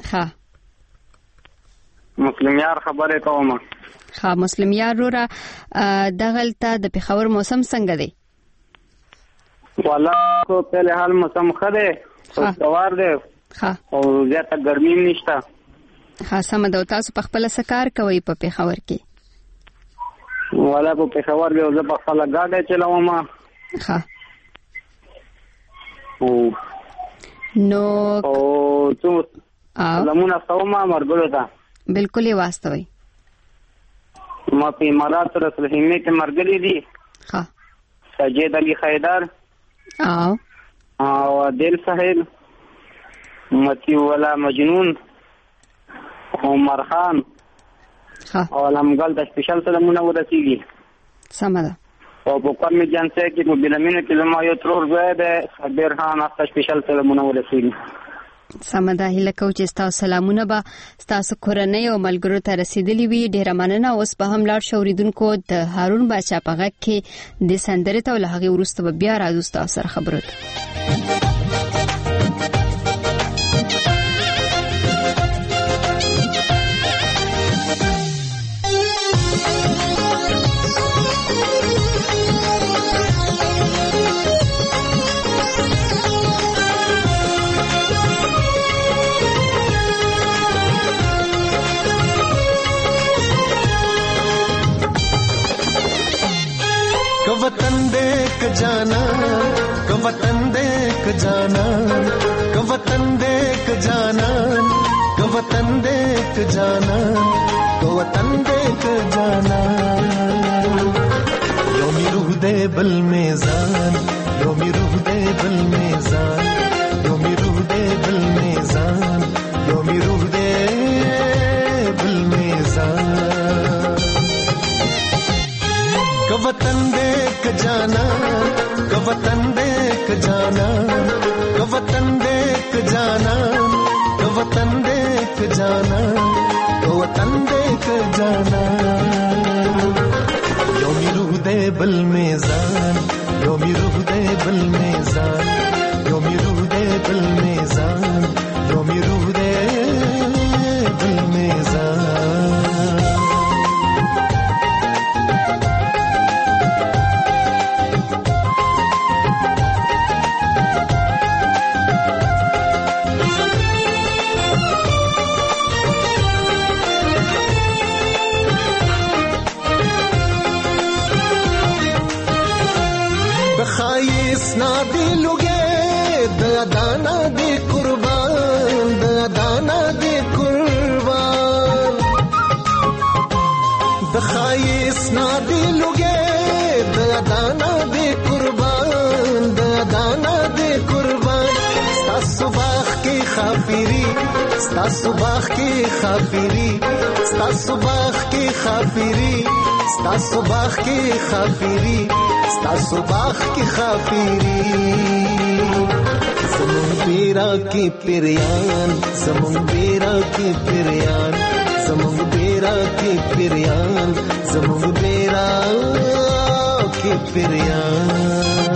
مسلم یار خبرې کوم. مسلم یار رورا دغلته د پېښور موسم څنګه دی؟ والا کو په حال موسم خده خوشگوار دی. ها او زیاته ګرمي نشته. ها سم ده. تاسو په خپل سکار کوي په پیښور کې؟ ولا په پیښور کې زه په خپل ګاډي چلاوم. ها نو او څو لمونه سوما مرګلو ده. بالکل یې واستوي. ما په امارات رسول همې کې مرګلي دي. ها سجید علي خیدر او دل سهیل متی ولا مجنون عمر خان او لمګل د سپیشل سلامونه ورسیږي. سم ده. او په کوم جنسه کې په بلمینه کې زما یو ترور زوی ده صبر خان هغه سپیشل سلامونه ورسیږي. سم ده. هیله کوم چې تاسو سلامونه به تاسو کورنۍ او ملګرو ته رسیدلی وي. ډیره مننه. اوس به هم لاړ شوریدونکو د هارون باچا په غږ کې د سندرې ته ولغه ورسته بیا راځو تاسو سره خبرو ته. वतन देख जाना, वतन देख जाना, वतन देख जाना, वतन देख जाना, वतन देख जाना. योमी रूह दे बल मेज़ान, योमी रूह दे बल मेज़ान, योमी रूह दे बल मेज़ान, योमी रूह दे बल मेज़ान. वतन देख जाना, वतन देख जाना, वतन देख जाना, वतन देख जाना, वतन देख जाना. योमी रूह दे बल मेज़ान, योमी रूह दे बल मेज़ान, योमी रूह दे बल मेज़ान, योमी रूह दे बल मेज़ान. ना दिलोगे दाना दे कुर्बान, दाना दे कुर्बान. दखाइस ना दिलोगे दाना दे कुर्बान, दाना दे कुर्बान. स्ता सुबाह की खाफिरी, स्ता सुबाह की खाफिरी, स्ता सुबाह की खाफिरी, स्ता सुबाह की खाफिरी, स्ता सुबाह की खाफिरी. ज़मुन बेरा की पिरियान, ज़मुन बेरा की पिरियान, ज़मुन बेरा की पिरियान, ज़मुन बेरा की पिरियान.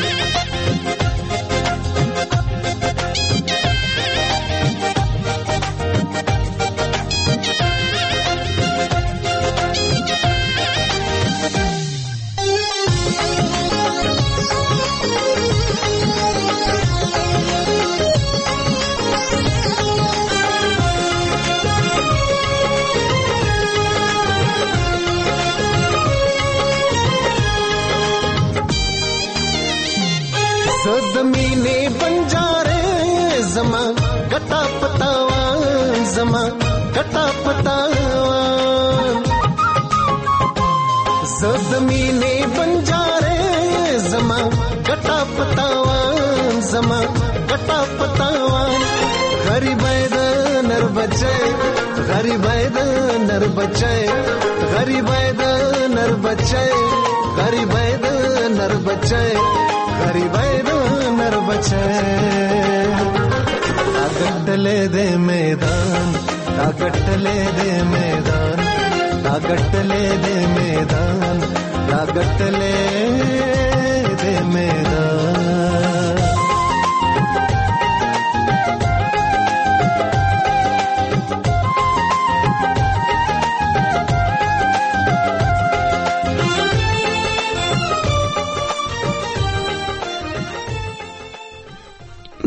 ज़मीने बंजारे ज़मा कटा पतावान, ज़मा कटा पतावान. ज़मीने बंजारे ज़मा कटा पतावान, ज़मा कटा पतावान. गरीबैद नर बचे, गरीबैद नर बचे, गरीबैद नर बचे, गरीबैद नर बचे, गरीबैद नर बचे. ताकटले दे मैदान, ताकटले दे मैदान, ताकटले दे मैदान, ताकटले दे मैदान.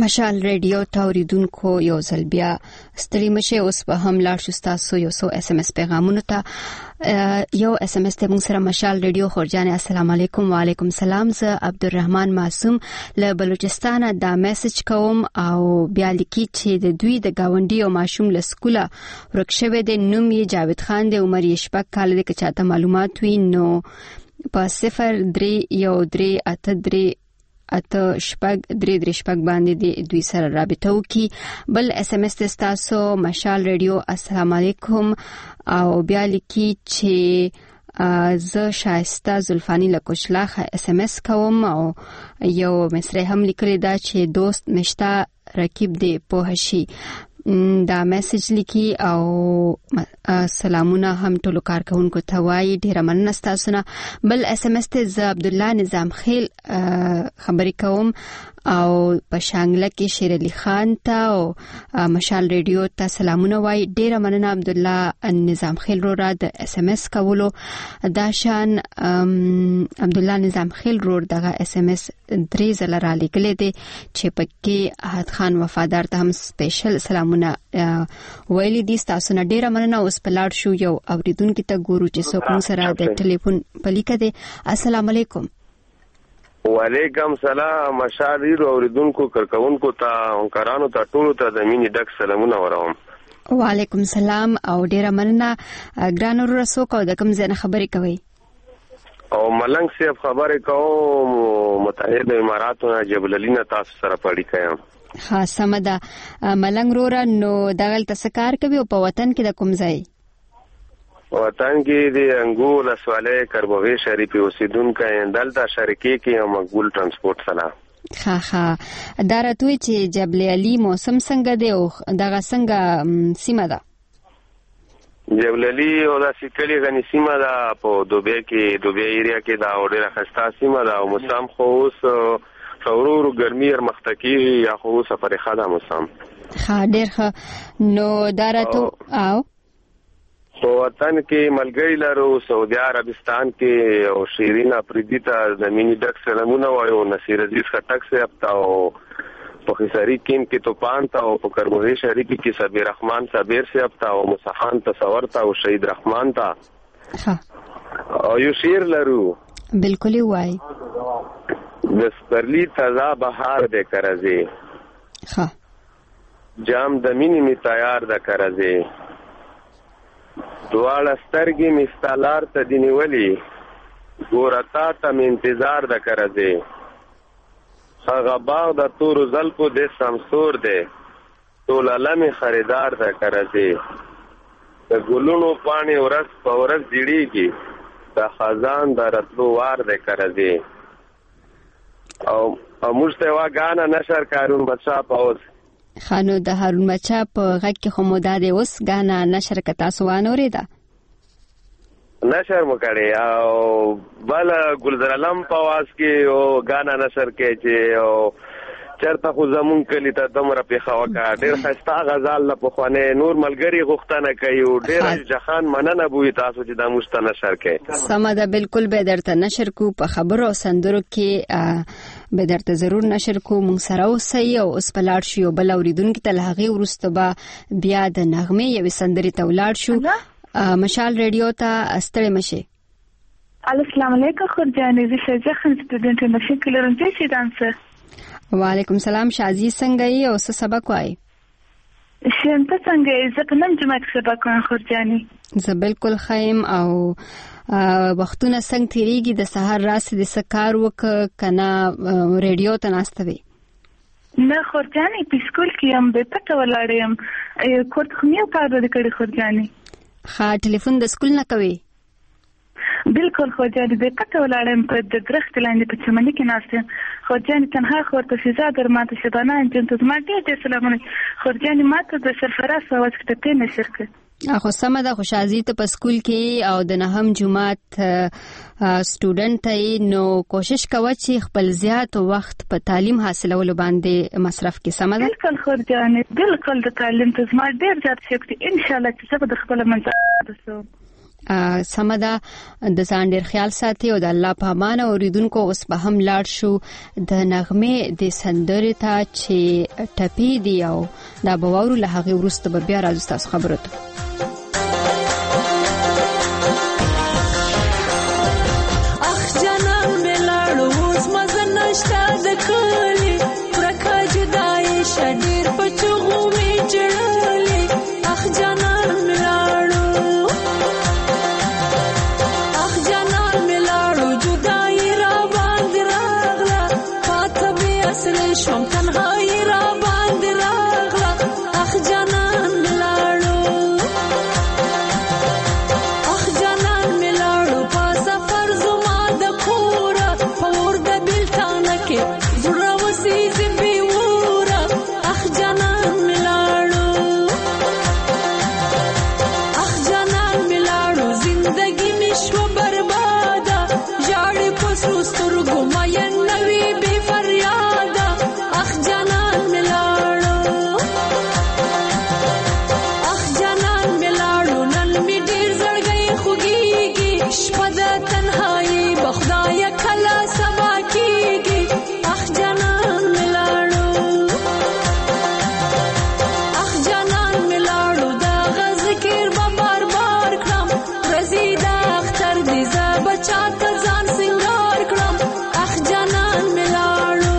مشال ریډیو تاوریدونکو یو ځل بیا ستړي مشه اوس په هم لاړ شو تاسو یو سو اس ام اس پیغامونه ته یو اس ام اس ته موږ سره مشال ریډیو خورجان السلام علیکم وعلیکم سلام زه عبدالرحمن معصوم له بلوچستان دا میسج کوم او بیا لیکي چې د دوی د گاونډي او ماشوم له سکوله ورکشوي د نوم یې جاوید خان د عمر یې شپږ کال د چاته معلومات وي نو په 031383 اته شپږ درې شپږ باندې د دوی سره رابطه وکي. بل اس ام اس تاسو مشال ریډیو السلام علیکم او بیا لیکي چې زه شایسته زلفانی له کوچلاخه اس ام اس کوم او یو مصری هم لیکلی دا چې دوست مشتا رکیب دی په هشي دا میسج لیکي او سلامونه هم ټولو کارکونکو ته وایي ډیره مننه تاسو نه. بل اس ام اس ته ز عبد الله نظام خیل خبرې کوم او په شانګله کې شیر علي خان ته او مشال ریډیو ته سلامونه وایي ډیره مننه عبد الله نظام خیل رو را د اس ام اس کولو دا شان عبد الله نظام خیل رو دغه اس ام اس 3 زله را لیکلې دي چې پکې احد خان وفادار ته هم سپیشل سلامونه ویلي دي. تاسو نه ډیره مننه. اوس په لاړ شو یو اوریدونکو ته ګورو چې څوک مو سره د ټلیفون پلیکه دي. السلام علیکم. وعلیکم سلام مشاهیر اوریدونکو کارکونکو ته اونکارانو ته ټولو ته د مینې ډک سلامونه وراوم. وعلیکم سلام او ډیره مننه. ګرانو رسو کو د کوم ځای خبرې کوي؟ او ملنګ صاحب خبرې کوم متحده اماراتو نه جبل علي نه تاسو سره پړی کایم. ها سمدا ملنګ رورا نو دغل تسکار کوي او په وطن کې د کوم ځای؟ وطن کې د انګول اسواله کربوي شریف اوسیدونکو اندلته شریکي کې او مقبول ترانسپورت سره. ها دا راتوي چې جبل علي موسم څنګه دی او دغه څنګه سیمه ده؟ جبل علي او د سیکلي غني سیمه ده په دوبه ایریا کې دا ډېره خسته سیمه ده او موسم خو اوس فورور ګرمي مختکی یا خو سفر خاله موسم ډېر نو دا راتو او په وطن کې ملګری لرو سعودي عربستان کې او شیرین افریدی ته زمینی ډک سلامونه وایو نصیر عزیز خټک سے ابتا او په خساری کیم کې توپان ته او په کربوي شریفی کې صبر رحمان صابر سے ابتا او مصحان تصور ته او شهید رحمان ته او یو شیر لرو بالکل وای د سپرلی تازه بهار د کرزي جام د مینې می تیار د کرزي دواړه سترګې مستالار ته دینولي ګورتا ته انتظار د کرځي هغه باغ د تور زلفو د سمسور دی ټول لمه خریدار د کرځي د ګلونو پانی ورځ په ورځ جړيږي د خزان د راتلو وار د کرځي او موږ ته واغانه نشر کارون بچا پاوس خانو د هارون بچا په غږ کې خو موداده اوس غانا نشر کتا سوان اوریدا نشر مکړی او بل ګلزر علم په واس کې او غانا نشر کې چې او چرته خو زمون کلی ته دمره په خواکا ډیر خستا غزال په خوانه نور ملګری غختنه کوي او ډیر جهان مننه بوې تاسو چې د مشت نشر کې سمدا بالکل به درته نشر کو په خبرو سندرو کې به درته ضرور نشر کو مونږ سره اوسئ او اوس په لاړ شو بل اوریدونکو ته لغه ورسته به بیا د نغمه یو سندري ته ولاړ شو. مشال ریډیو ته استړی مشه. السلام علیکم خورجانې زه شجاع خان سټوډنټ نشم کلرم چې دانسر. وعلیکم سلام شازي څنګه یې او څه سبق وای؟ شنت څنګه یې زه په نن جمعه کې سبق وایم خورجانې. زه بالکل خایم او وختونه څنګه تیریږي د سحر راسي د سکار وک کنه ریډیو ته ناستوي؟ نه خورجانې په سکول کې هم به پټه ولاړم کوټ خو مې کار وکړی خورجانې. ها ټلیفون د سکول نه کوي؟ بالکل خورجانې به پټه ولاړم په د درخت لاندې په چمن کې ناستم خورجانې تنها خورته فضا درماته شبانه جنت ما ډېر سلامونه خورجانې ماته د سرفراز اواز کې ته نشر کړ. اخو سمه ده خوشازي ته په سکول کې او د نهم جمعات سټوډنټ نو کوشش کوه چې خپل زیات وخت په تعلیم حاصلولو باندې مصرف کې سمه ده. بالکل خورجانې بالکل د تعلیم ته زما ډېر زیات شوق دی ان شاء الله چې زه به خپل منځ سمدا د ځان ډیر خیال ساتي او د الله په امان اوریدونکو اوس به هم لاړ شو د نغمه د سندرې ته چې ټپی دی او دا بوورو له هغه وروسته به بیا راځو تاسو خبرو ته. اخ جانان ملاړو اوس مزه نشته د کلی پرکا جدای شډیر پچغو می چړلې اخ جانان ملاړو شوم تنهایی را باندې راغله اخ جانان ملاړو اخ جانان ملاړو په سفر زما د کوره پور د بلتانه کې زړه وسیز بیوره اخ جانان ملاړو اخ جانان ملاړو زندگی مشو برباده جاړې پسو سترګو مې نوي بے فریاد اخ جانان ملاړو نن می ډیر زړګي خوږيږي شپه د تنهایی بخدای کلا سبا کیږي اخ جانان ملاړو اخ جانان ملاړو دا ذکر به بار بار کړم رزیدا اختر دې ز بچا ته ځان سنگار کړم اخ جانان ملاړو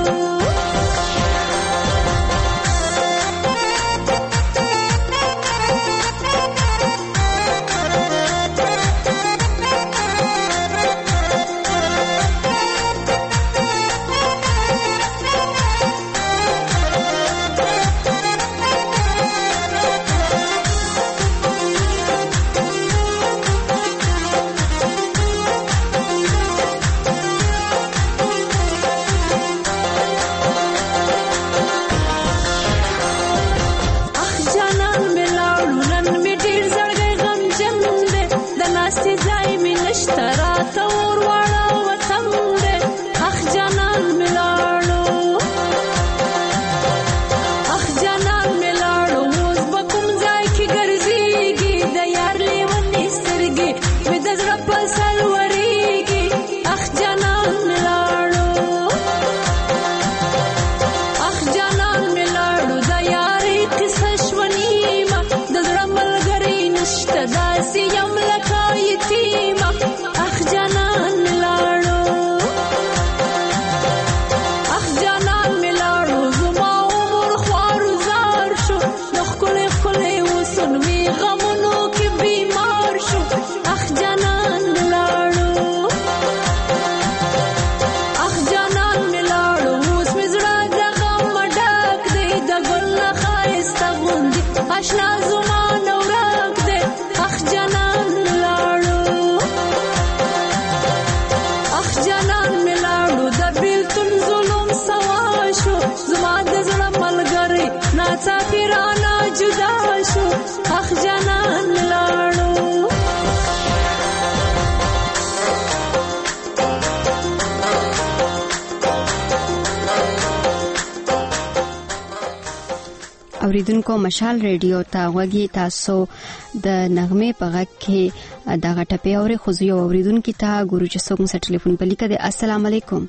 اوریدونکو مشال ریډیو ته وګی تاسو د نغمه په غږ کې د غټپې اوري خوځيو اوریدونکو ته ګورو چې څوک مو ټلیفون په لیکه دي. السلام علیکم.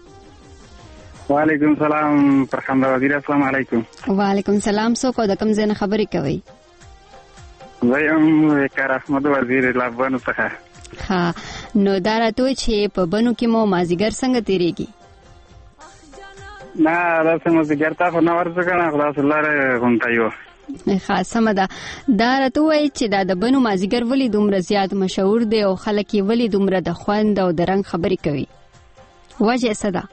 وعلیکم السلام پرخنده وزیر. السلام علیکم. وعلیکم السلام. څوک د کوم ځای نه خبرې کوي؟ زیم کار احمد وزیر لابانو څخه. ها نو دا راته چې په بنو کې مو مازیګر څنګه تیریږي؟ نه دا څنګه زیګرتا خو نه ورځ کنه خلاص الله غونټایو خاصه ده. دا راته وای چې دا د بنو مازیګر ولې دومره زیات مشهور دی او خلک یې ولې دومره د خوند او د رنگ خبرې کوي؟ وجه څه ده؟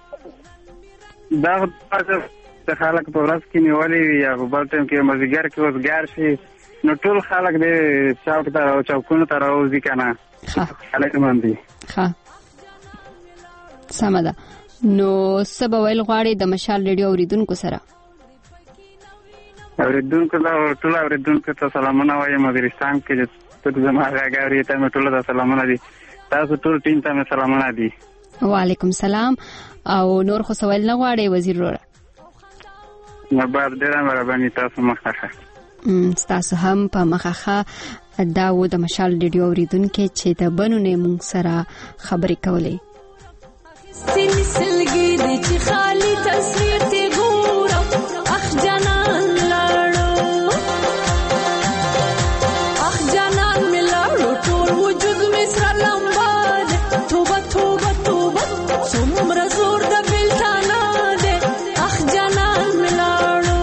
دا خلک په ورځ کې نیولې یا په بل ټیم کې مازیګر کې وزګار شي نو ټول خلک د چوک ته او چوکونو ته راوځي کنه خلک باندې. ها سم ده. نو سبا ویل غواړي د مشال ریډیو اوریدونکو سره؟ اوریدونکو له ټول اوریدونکو ته سلامونه وایم. مدرستان کې ته زما غاګاوري ته ټول ته سلامونه دي. تاسو ټول ټیم ته سلامونه دي. وعلیکم السلام. او نور خو سوال نه غواړي وزیر وروره؟ نو بعد ډیره مهرباني تاسو مخه. تاسو هم په مخه دا و د مشال ریډیو اوریدونکو چې د بنونه مونږ سره خبرې کولې. سینې سلګي د چې خالي تصویر ته ګورم اخ جانان لاړو اخ جانان ملاړو ټول وجود مې سره لمباد توبه توبه توبه څومره زور د بلتانا ده اخ جانان ملاړو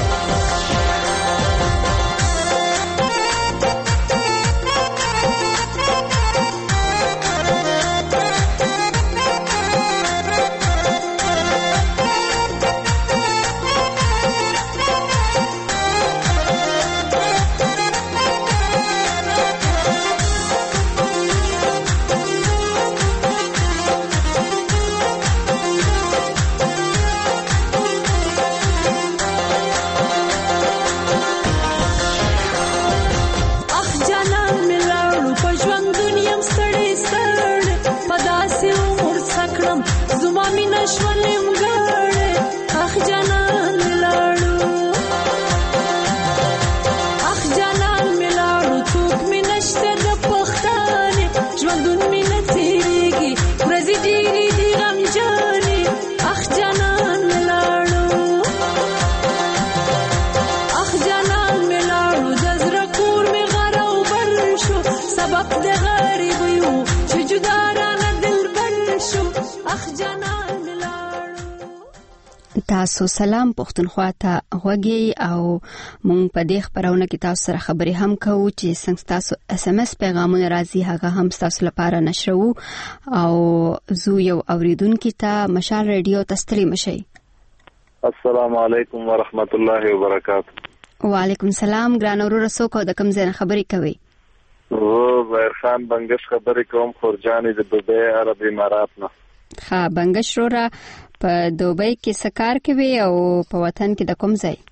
تاسو سلام پښتونخوا ته غوږی او مونږ په دې خبرونه کې تاسو سره خبرې هم کوو چې څنګه تاسو SMS پیغامونه راځي هغه هم تاسو لپاره نشرو او زو یو اوریدونکو ته مشال ریډیو تستلی مشي. السلام علیکم ورحمت الله وبرکاته. وعلیکم السلام ګران اورو رسو کو د کوم ځای خبرې کوي؟ زهیر خان بنگش خبرې کوم خورجانې د دوبۍ عرب امارات نه. ها بنگش را په دوبۍ کې سکار کوي او په وطن کې د کوم ځای؟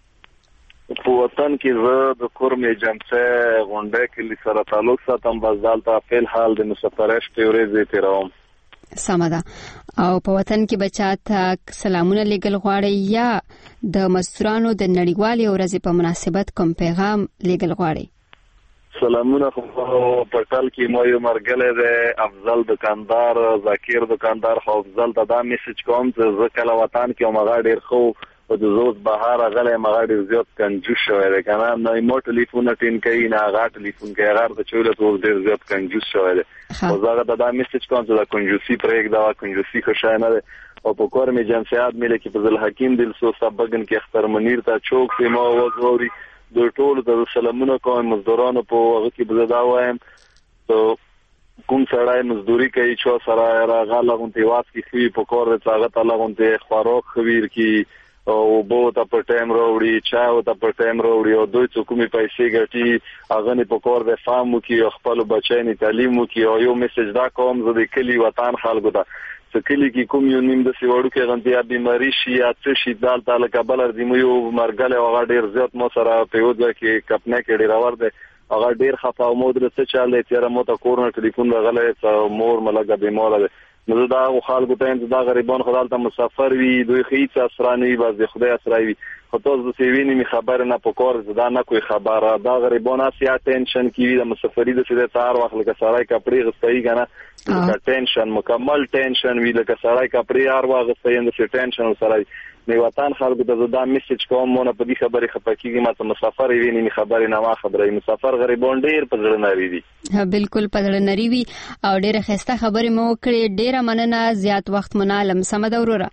په وطن کې زه د کورم ایجنسي غونډه کې لسره تعلق ساتم بس دالته په حال د مسافرش تیورې تیروم. سمه ده. او په وطن کې بچاته سلامونه لګل غواړي یا د مزدورانو د نړیوالې ورځې په مناسبت کوم پیغام لګل غواړي؟ سلامونه خو په ټال کې مو یو مرګله ده افضل دکاندار ذکر دکاندار خو افضل دا میسج کوم چې کله وطن کې مغا ډیر خو او د زوز بهار غلې مغا ډیر زیات کنجوس شوی دی کنه نو مو ټلیفون ټین کوي نه غا ټلیفون کوي غار د چولت ور ډیر زیات کنجوس شوی دی او زغه دا میسج کوم چې دا کنجوسی پرېګ دا کنجوسی خو شای نه او په کور می جنسیات ملي کې فضل حکیم دل سو سبګن کې اختر منیر ته چوک په مو وزوري د ټول د سلامونه کوم مزدورانو په هغه کې بزدا وایم ته کوم سړی مزدوري کوي چې سره راغله غونټي واس کې خي په کور د طاقت الله غونټي خواروک خویر کې او بو ته په ټایم وروړي چا او ته په ټایم وروړي او دوی څوک می پیسې ګټي هغه نه په کور د فامو کې خپل بچی تعلیمو کې او یو میسج دا کوم زه د کلی وطن خلکو ته سکلی کې کوم یو نیم د سیوړو کې غندیا بیماری شي یا څه شي دال تعالی کبلر دی مو مرګله هغه ډیر زیات مو سره په یو ځای کې کپنه کې ډیر اور دی هغه ډیر خفه او مو درته چاله تیر مو ته کورن ټلیفون غلې مور ملګری بیمار دی نو دا خلکو ته دا غریبان خدای ته مسافر وي دوی هیڅ اسرانی باز خدای اسرای خو تاسو سیوینی می خبر نه پکور زدا نه کوئی خبره دا غریبان اسیا ټینشن کی د مسافری د سیده تار واخل کا سړی کپڑے غستای کنه دا ټینشن مکمل ټینشن وی لکه سړی کپڑے ار واغستای د ټینشن سره نو وطن خلکو ته زدا میسج کوم مونږ په دې خبره خپکیږي ماته مسافر ویني می خبره نه ما خبره مسافر غریبان ډیر په ځړ نری دي. بالکل په ځړ نری وی او ډیر خسته خبره مو کړې ډیر مننه زیات وخت منالم سمد وروره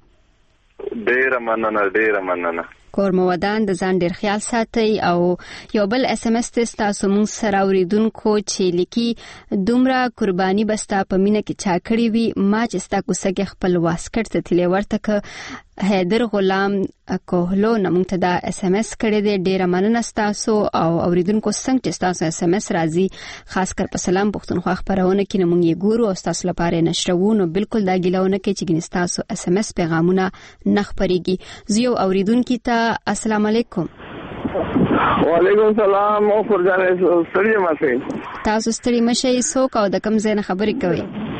ډیر مننه کور مو ودان د ځان ډیر خیال ساتي او یو بل SMS تاسو مونږ سره اوریدونکو چې لیکي دومره قرباني بستا په مینه کې چا کړی وي ما چې ستا کوڅه خپل واسکټ ته تلې ورته حیدر غلام کوهلو نمونږ ته دا SMS کړی دی ډیر مننه تاسو او اوریدونکو څنګه چې تاسو SMS راځي خاص کر په سلام پښتونخوا خبرونه کې نمونږ یې ګورو او تاسو لپاره نشرو نو بالکل دا ګیلونه کې چې تاسو SMS پیغامونه نخبريږي زیو اوریدونکو ته السلام علیکم. وعلیکم السلام او فرجانه ستړي مشه تاسو ستړي مشه څوک او د کوم ځای نه خبرې کوي؟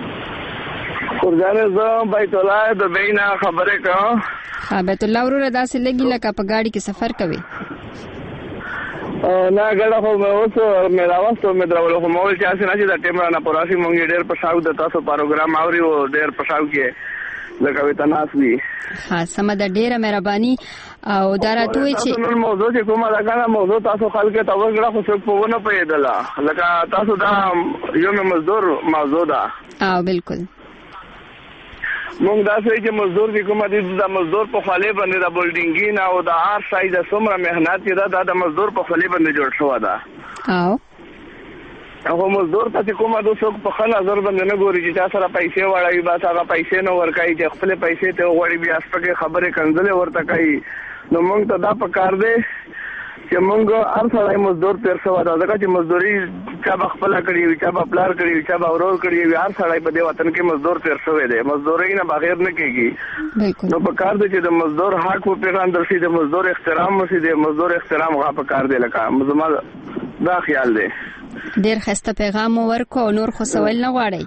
فرجانه زه بیت الله د بینه خبرې کوم. بیت الله ورور داسې لګي لکه په ګاډي کې سفر کوي. نه ګډه خو مې اوس مې راوستو مې درولو خو مول چې اسنه چې د ټیم را نه پراسي مونږ ډېر په شاو د تاسو پروګرام اوري او ډېر په شاو کې لکه وي تناس وي ها سم د ډېره مهرباني او دا راتوي چې نن موضوع چې کومه دا کنه موضوع تاسو خلک ته وګړه خو څوک په ونه پیدله لکه تاسو دا یو مزدور موضوع ده او بالکل مونږ دا سوي چې مزدور دي کومه دي د مزدور په خاله باندې د بولډینګین او د هر شای د څومره مهنت دی دا د مزدور په خاله باندې جوړ شو ده او هغه مزدور ته کومه د څوک په خاله نظر باندې نه ګوري چې تاسو را پیسې وړای با هغه پیسې نو ورکای چې خپل پیسې ته وړي بیا سپکه خبره کنځلې ورته کوي نو مونږ ته دا پکار دی چې مونږ هر څه مزدور تیر شو دا ځکه چې مزدوري چا خپل کړی وي چا پلار کړی وي چا اورور کړی وي هر څړای په دې وطن کې مزدور تیر شوی دی مزدوري نه بغیر نه کیږي نو په کار دی چې د مزدور حق په پیغام درشي د مزدور احترام وشي د مزدور احترام غا په کار دی لکه مزما دا خیال دی ډیر خسته پیغام ورکو نور خو سوال نه غواړي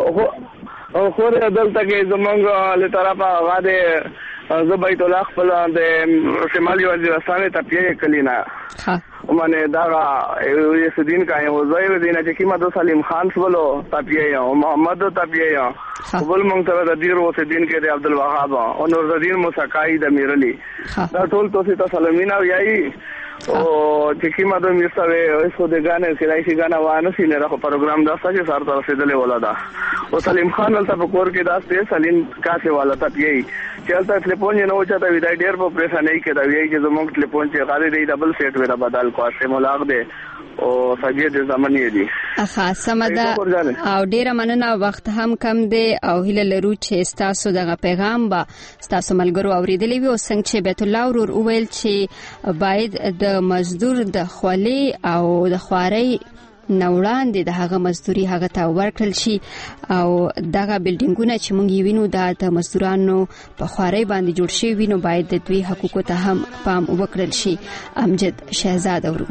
او خو دلته کې زمونږ له طرفه غاده زبیت الله خپل د شمالي وزیرستان ته پیه کلینا ها ومنه دا یو سدین کای او زوی ودینه چې کیما دو سلیم خان سولو تپیه او محمد تپیه قبول مونږ ته د دیرو سدین کې د عبد الوهاب او نور الدین موسیقای د میرلی دا ټول توسي ته سلامین او یای او چې کیما د میسوي اوسو د غانې سلای شي غانا وانه سینه راخو پروګرام داسته چې سار طرف سیدلې ولادا او سلیم خان ولته په کور کې داسته سلیم کاسه والا تپیه چلتا ټلیفون یې نو چاته ویدای ډیر په پریسا نه کې دا وی چې زموږ ټلیفون چې غالي دی ډبل سیټ ویرا بدل کواسه ملاق دی او سجید زمانی دی اخا سمدا او ډیر مننه وخت هم کم دی او هله لرو چې تاسو دغه پیغام با تاسو ملګرو اوریدلی وي او څنګه چې بیت الله ورور وویل چې باید د مزدور د خولي او د خواري نوړان دي د هغه مزدوري هغه ته ورکړل شي او دغه بلډینګونه چې مونږ وینو د مزدورانو په خواري باندې جوړ شي وینو باید د دوی حقوقو ته هم پام وکړل شي امجد شهزاد اورو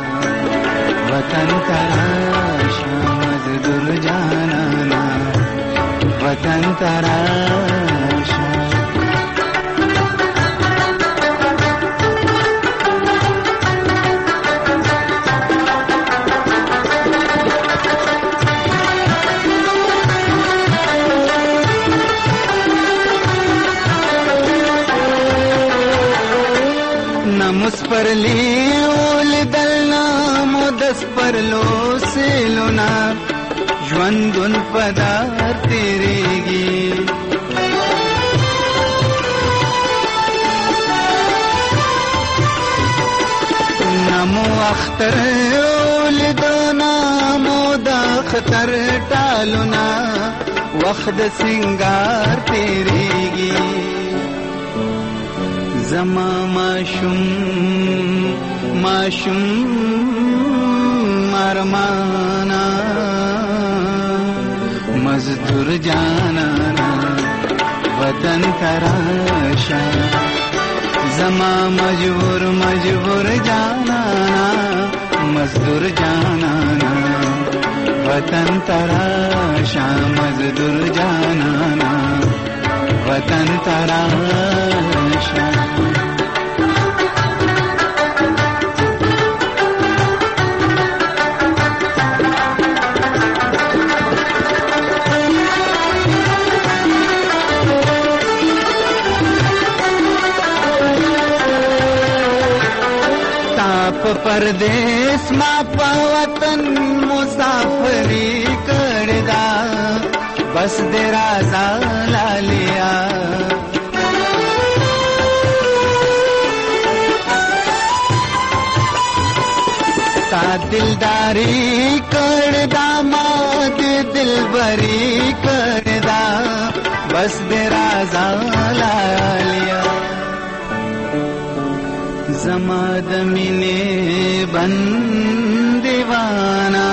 وطن تراش مزدور جانانا وطن تراش نمس پر لیول دلنا مدس پر لو سیلونا ژوندون پدار تیریږي نمو اختر ولدنا مودا خطر ټالونا وخت سنگار تیریږي زما ماشوم ارمانا مزدور جانانا وطن تراشا زما مجبور جانانا مزدور جانانا وطن تراشا مزدور جانانا وطن تراشا پردیس ما په وطن مسافری کړدا بس دې رازا لالیا تا دلداری کړدا ما دې دلبری کړدا بس دې رازا لالیا زما د مینې بندیوانا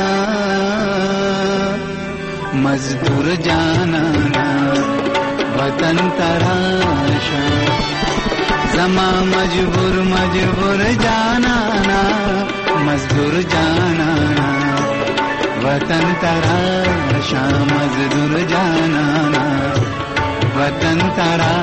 مزدور جانانا وطن تراشا زما مجبور جانانا مزدور جانانا وطن تراشا مزدور جانانا وطن تراشا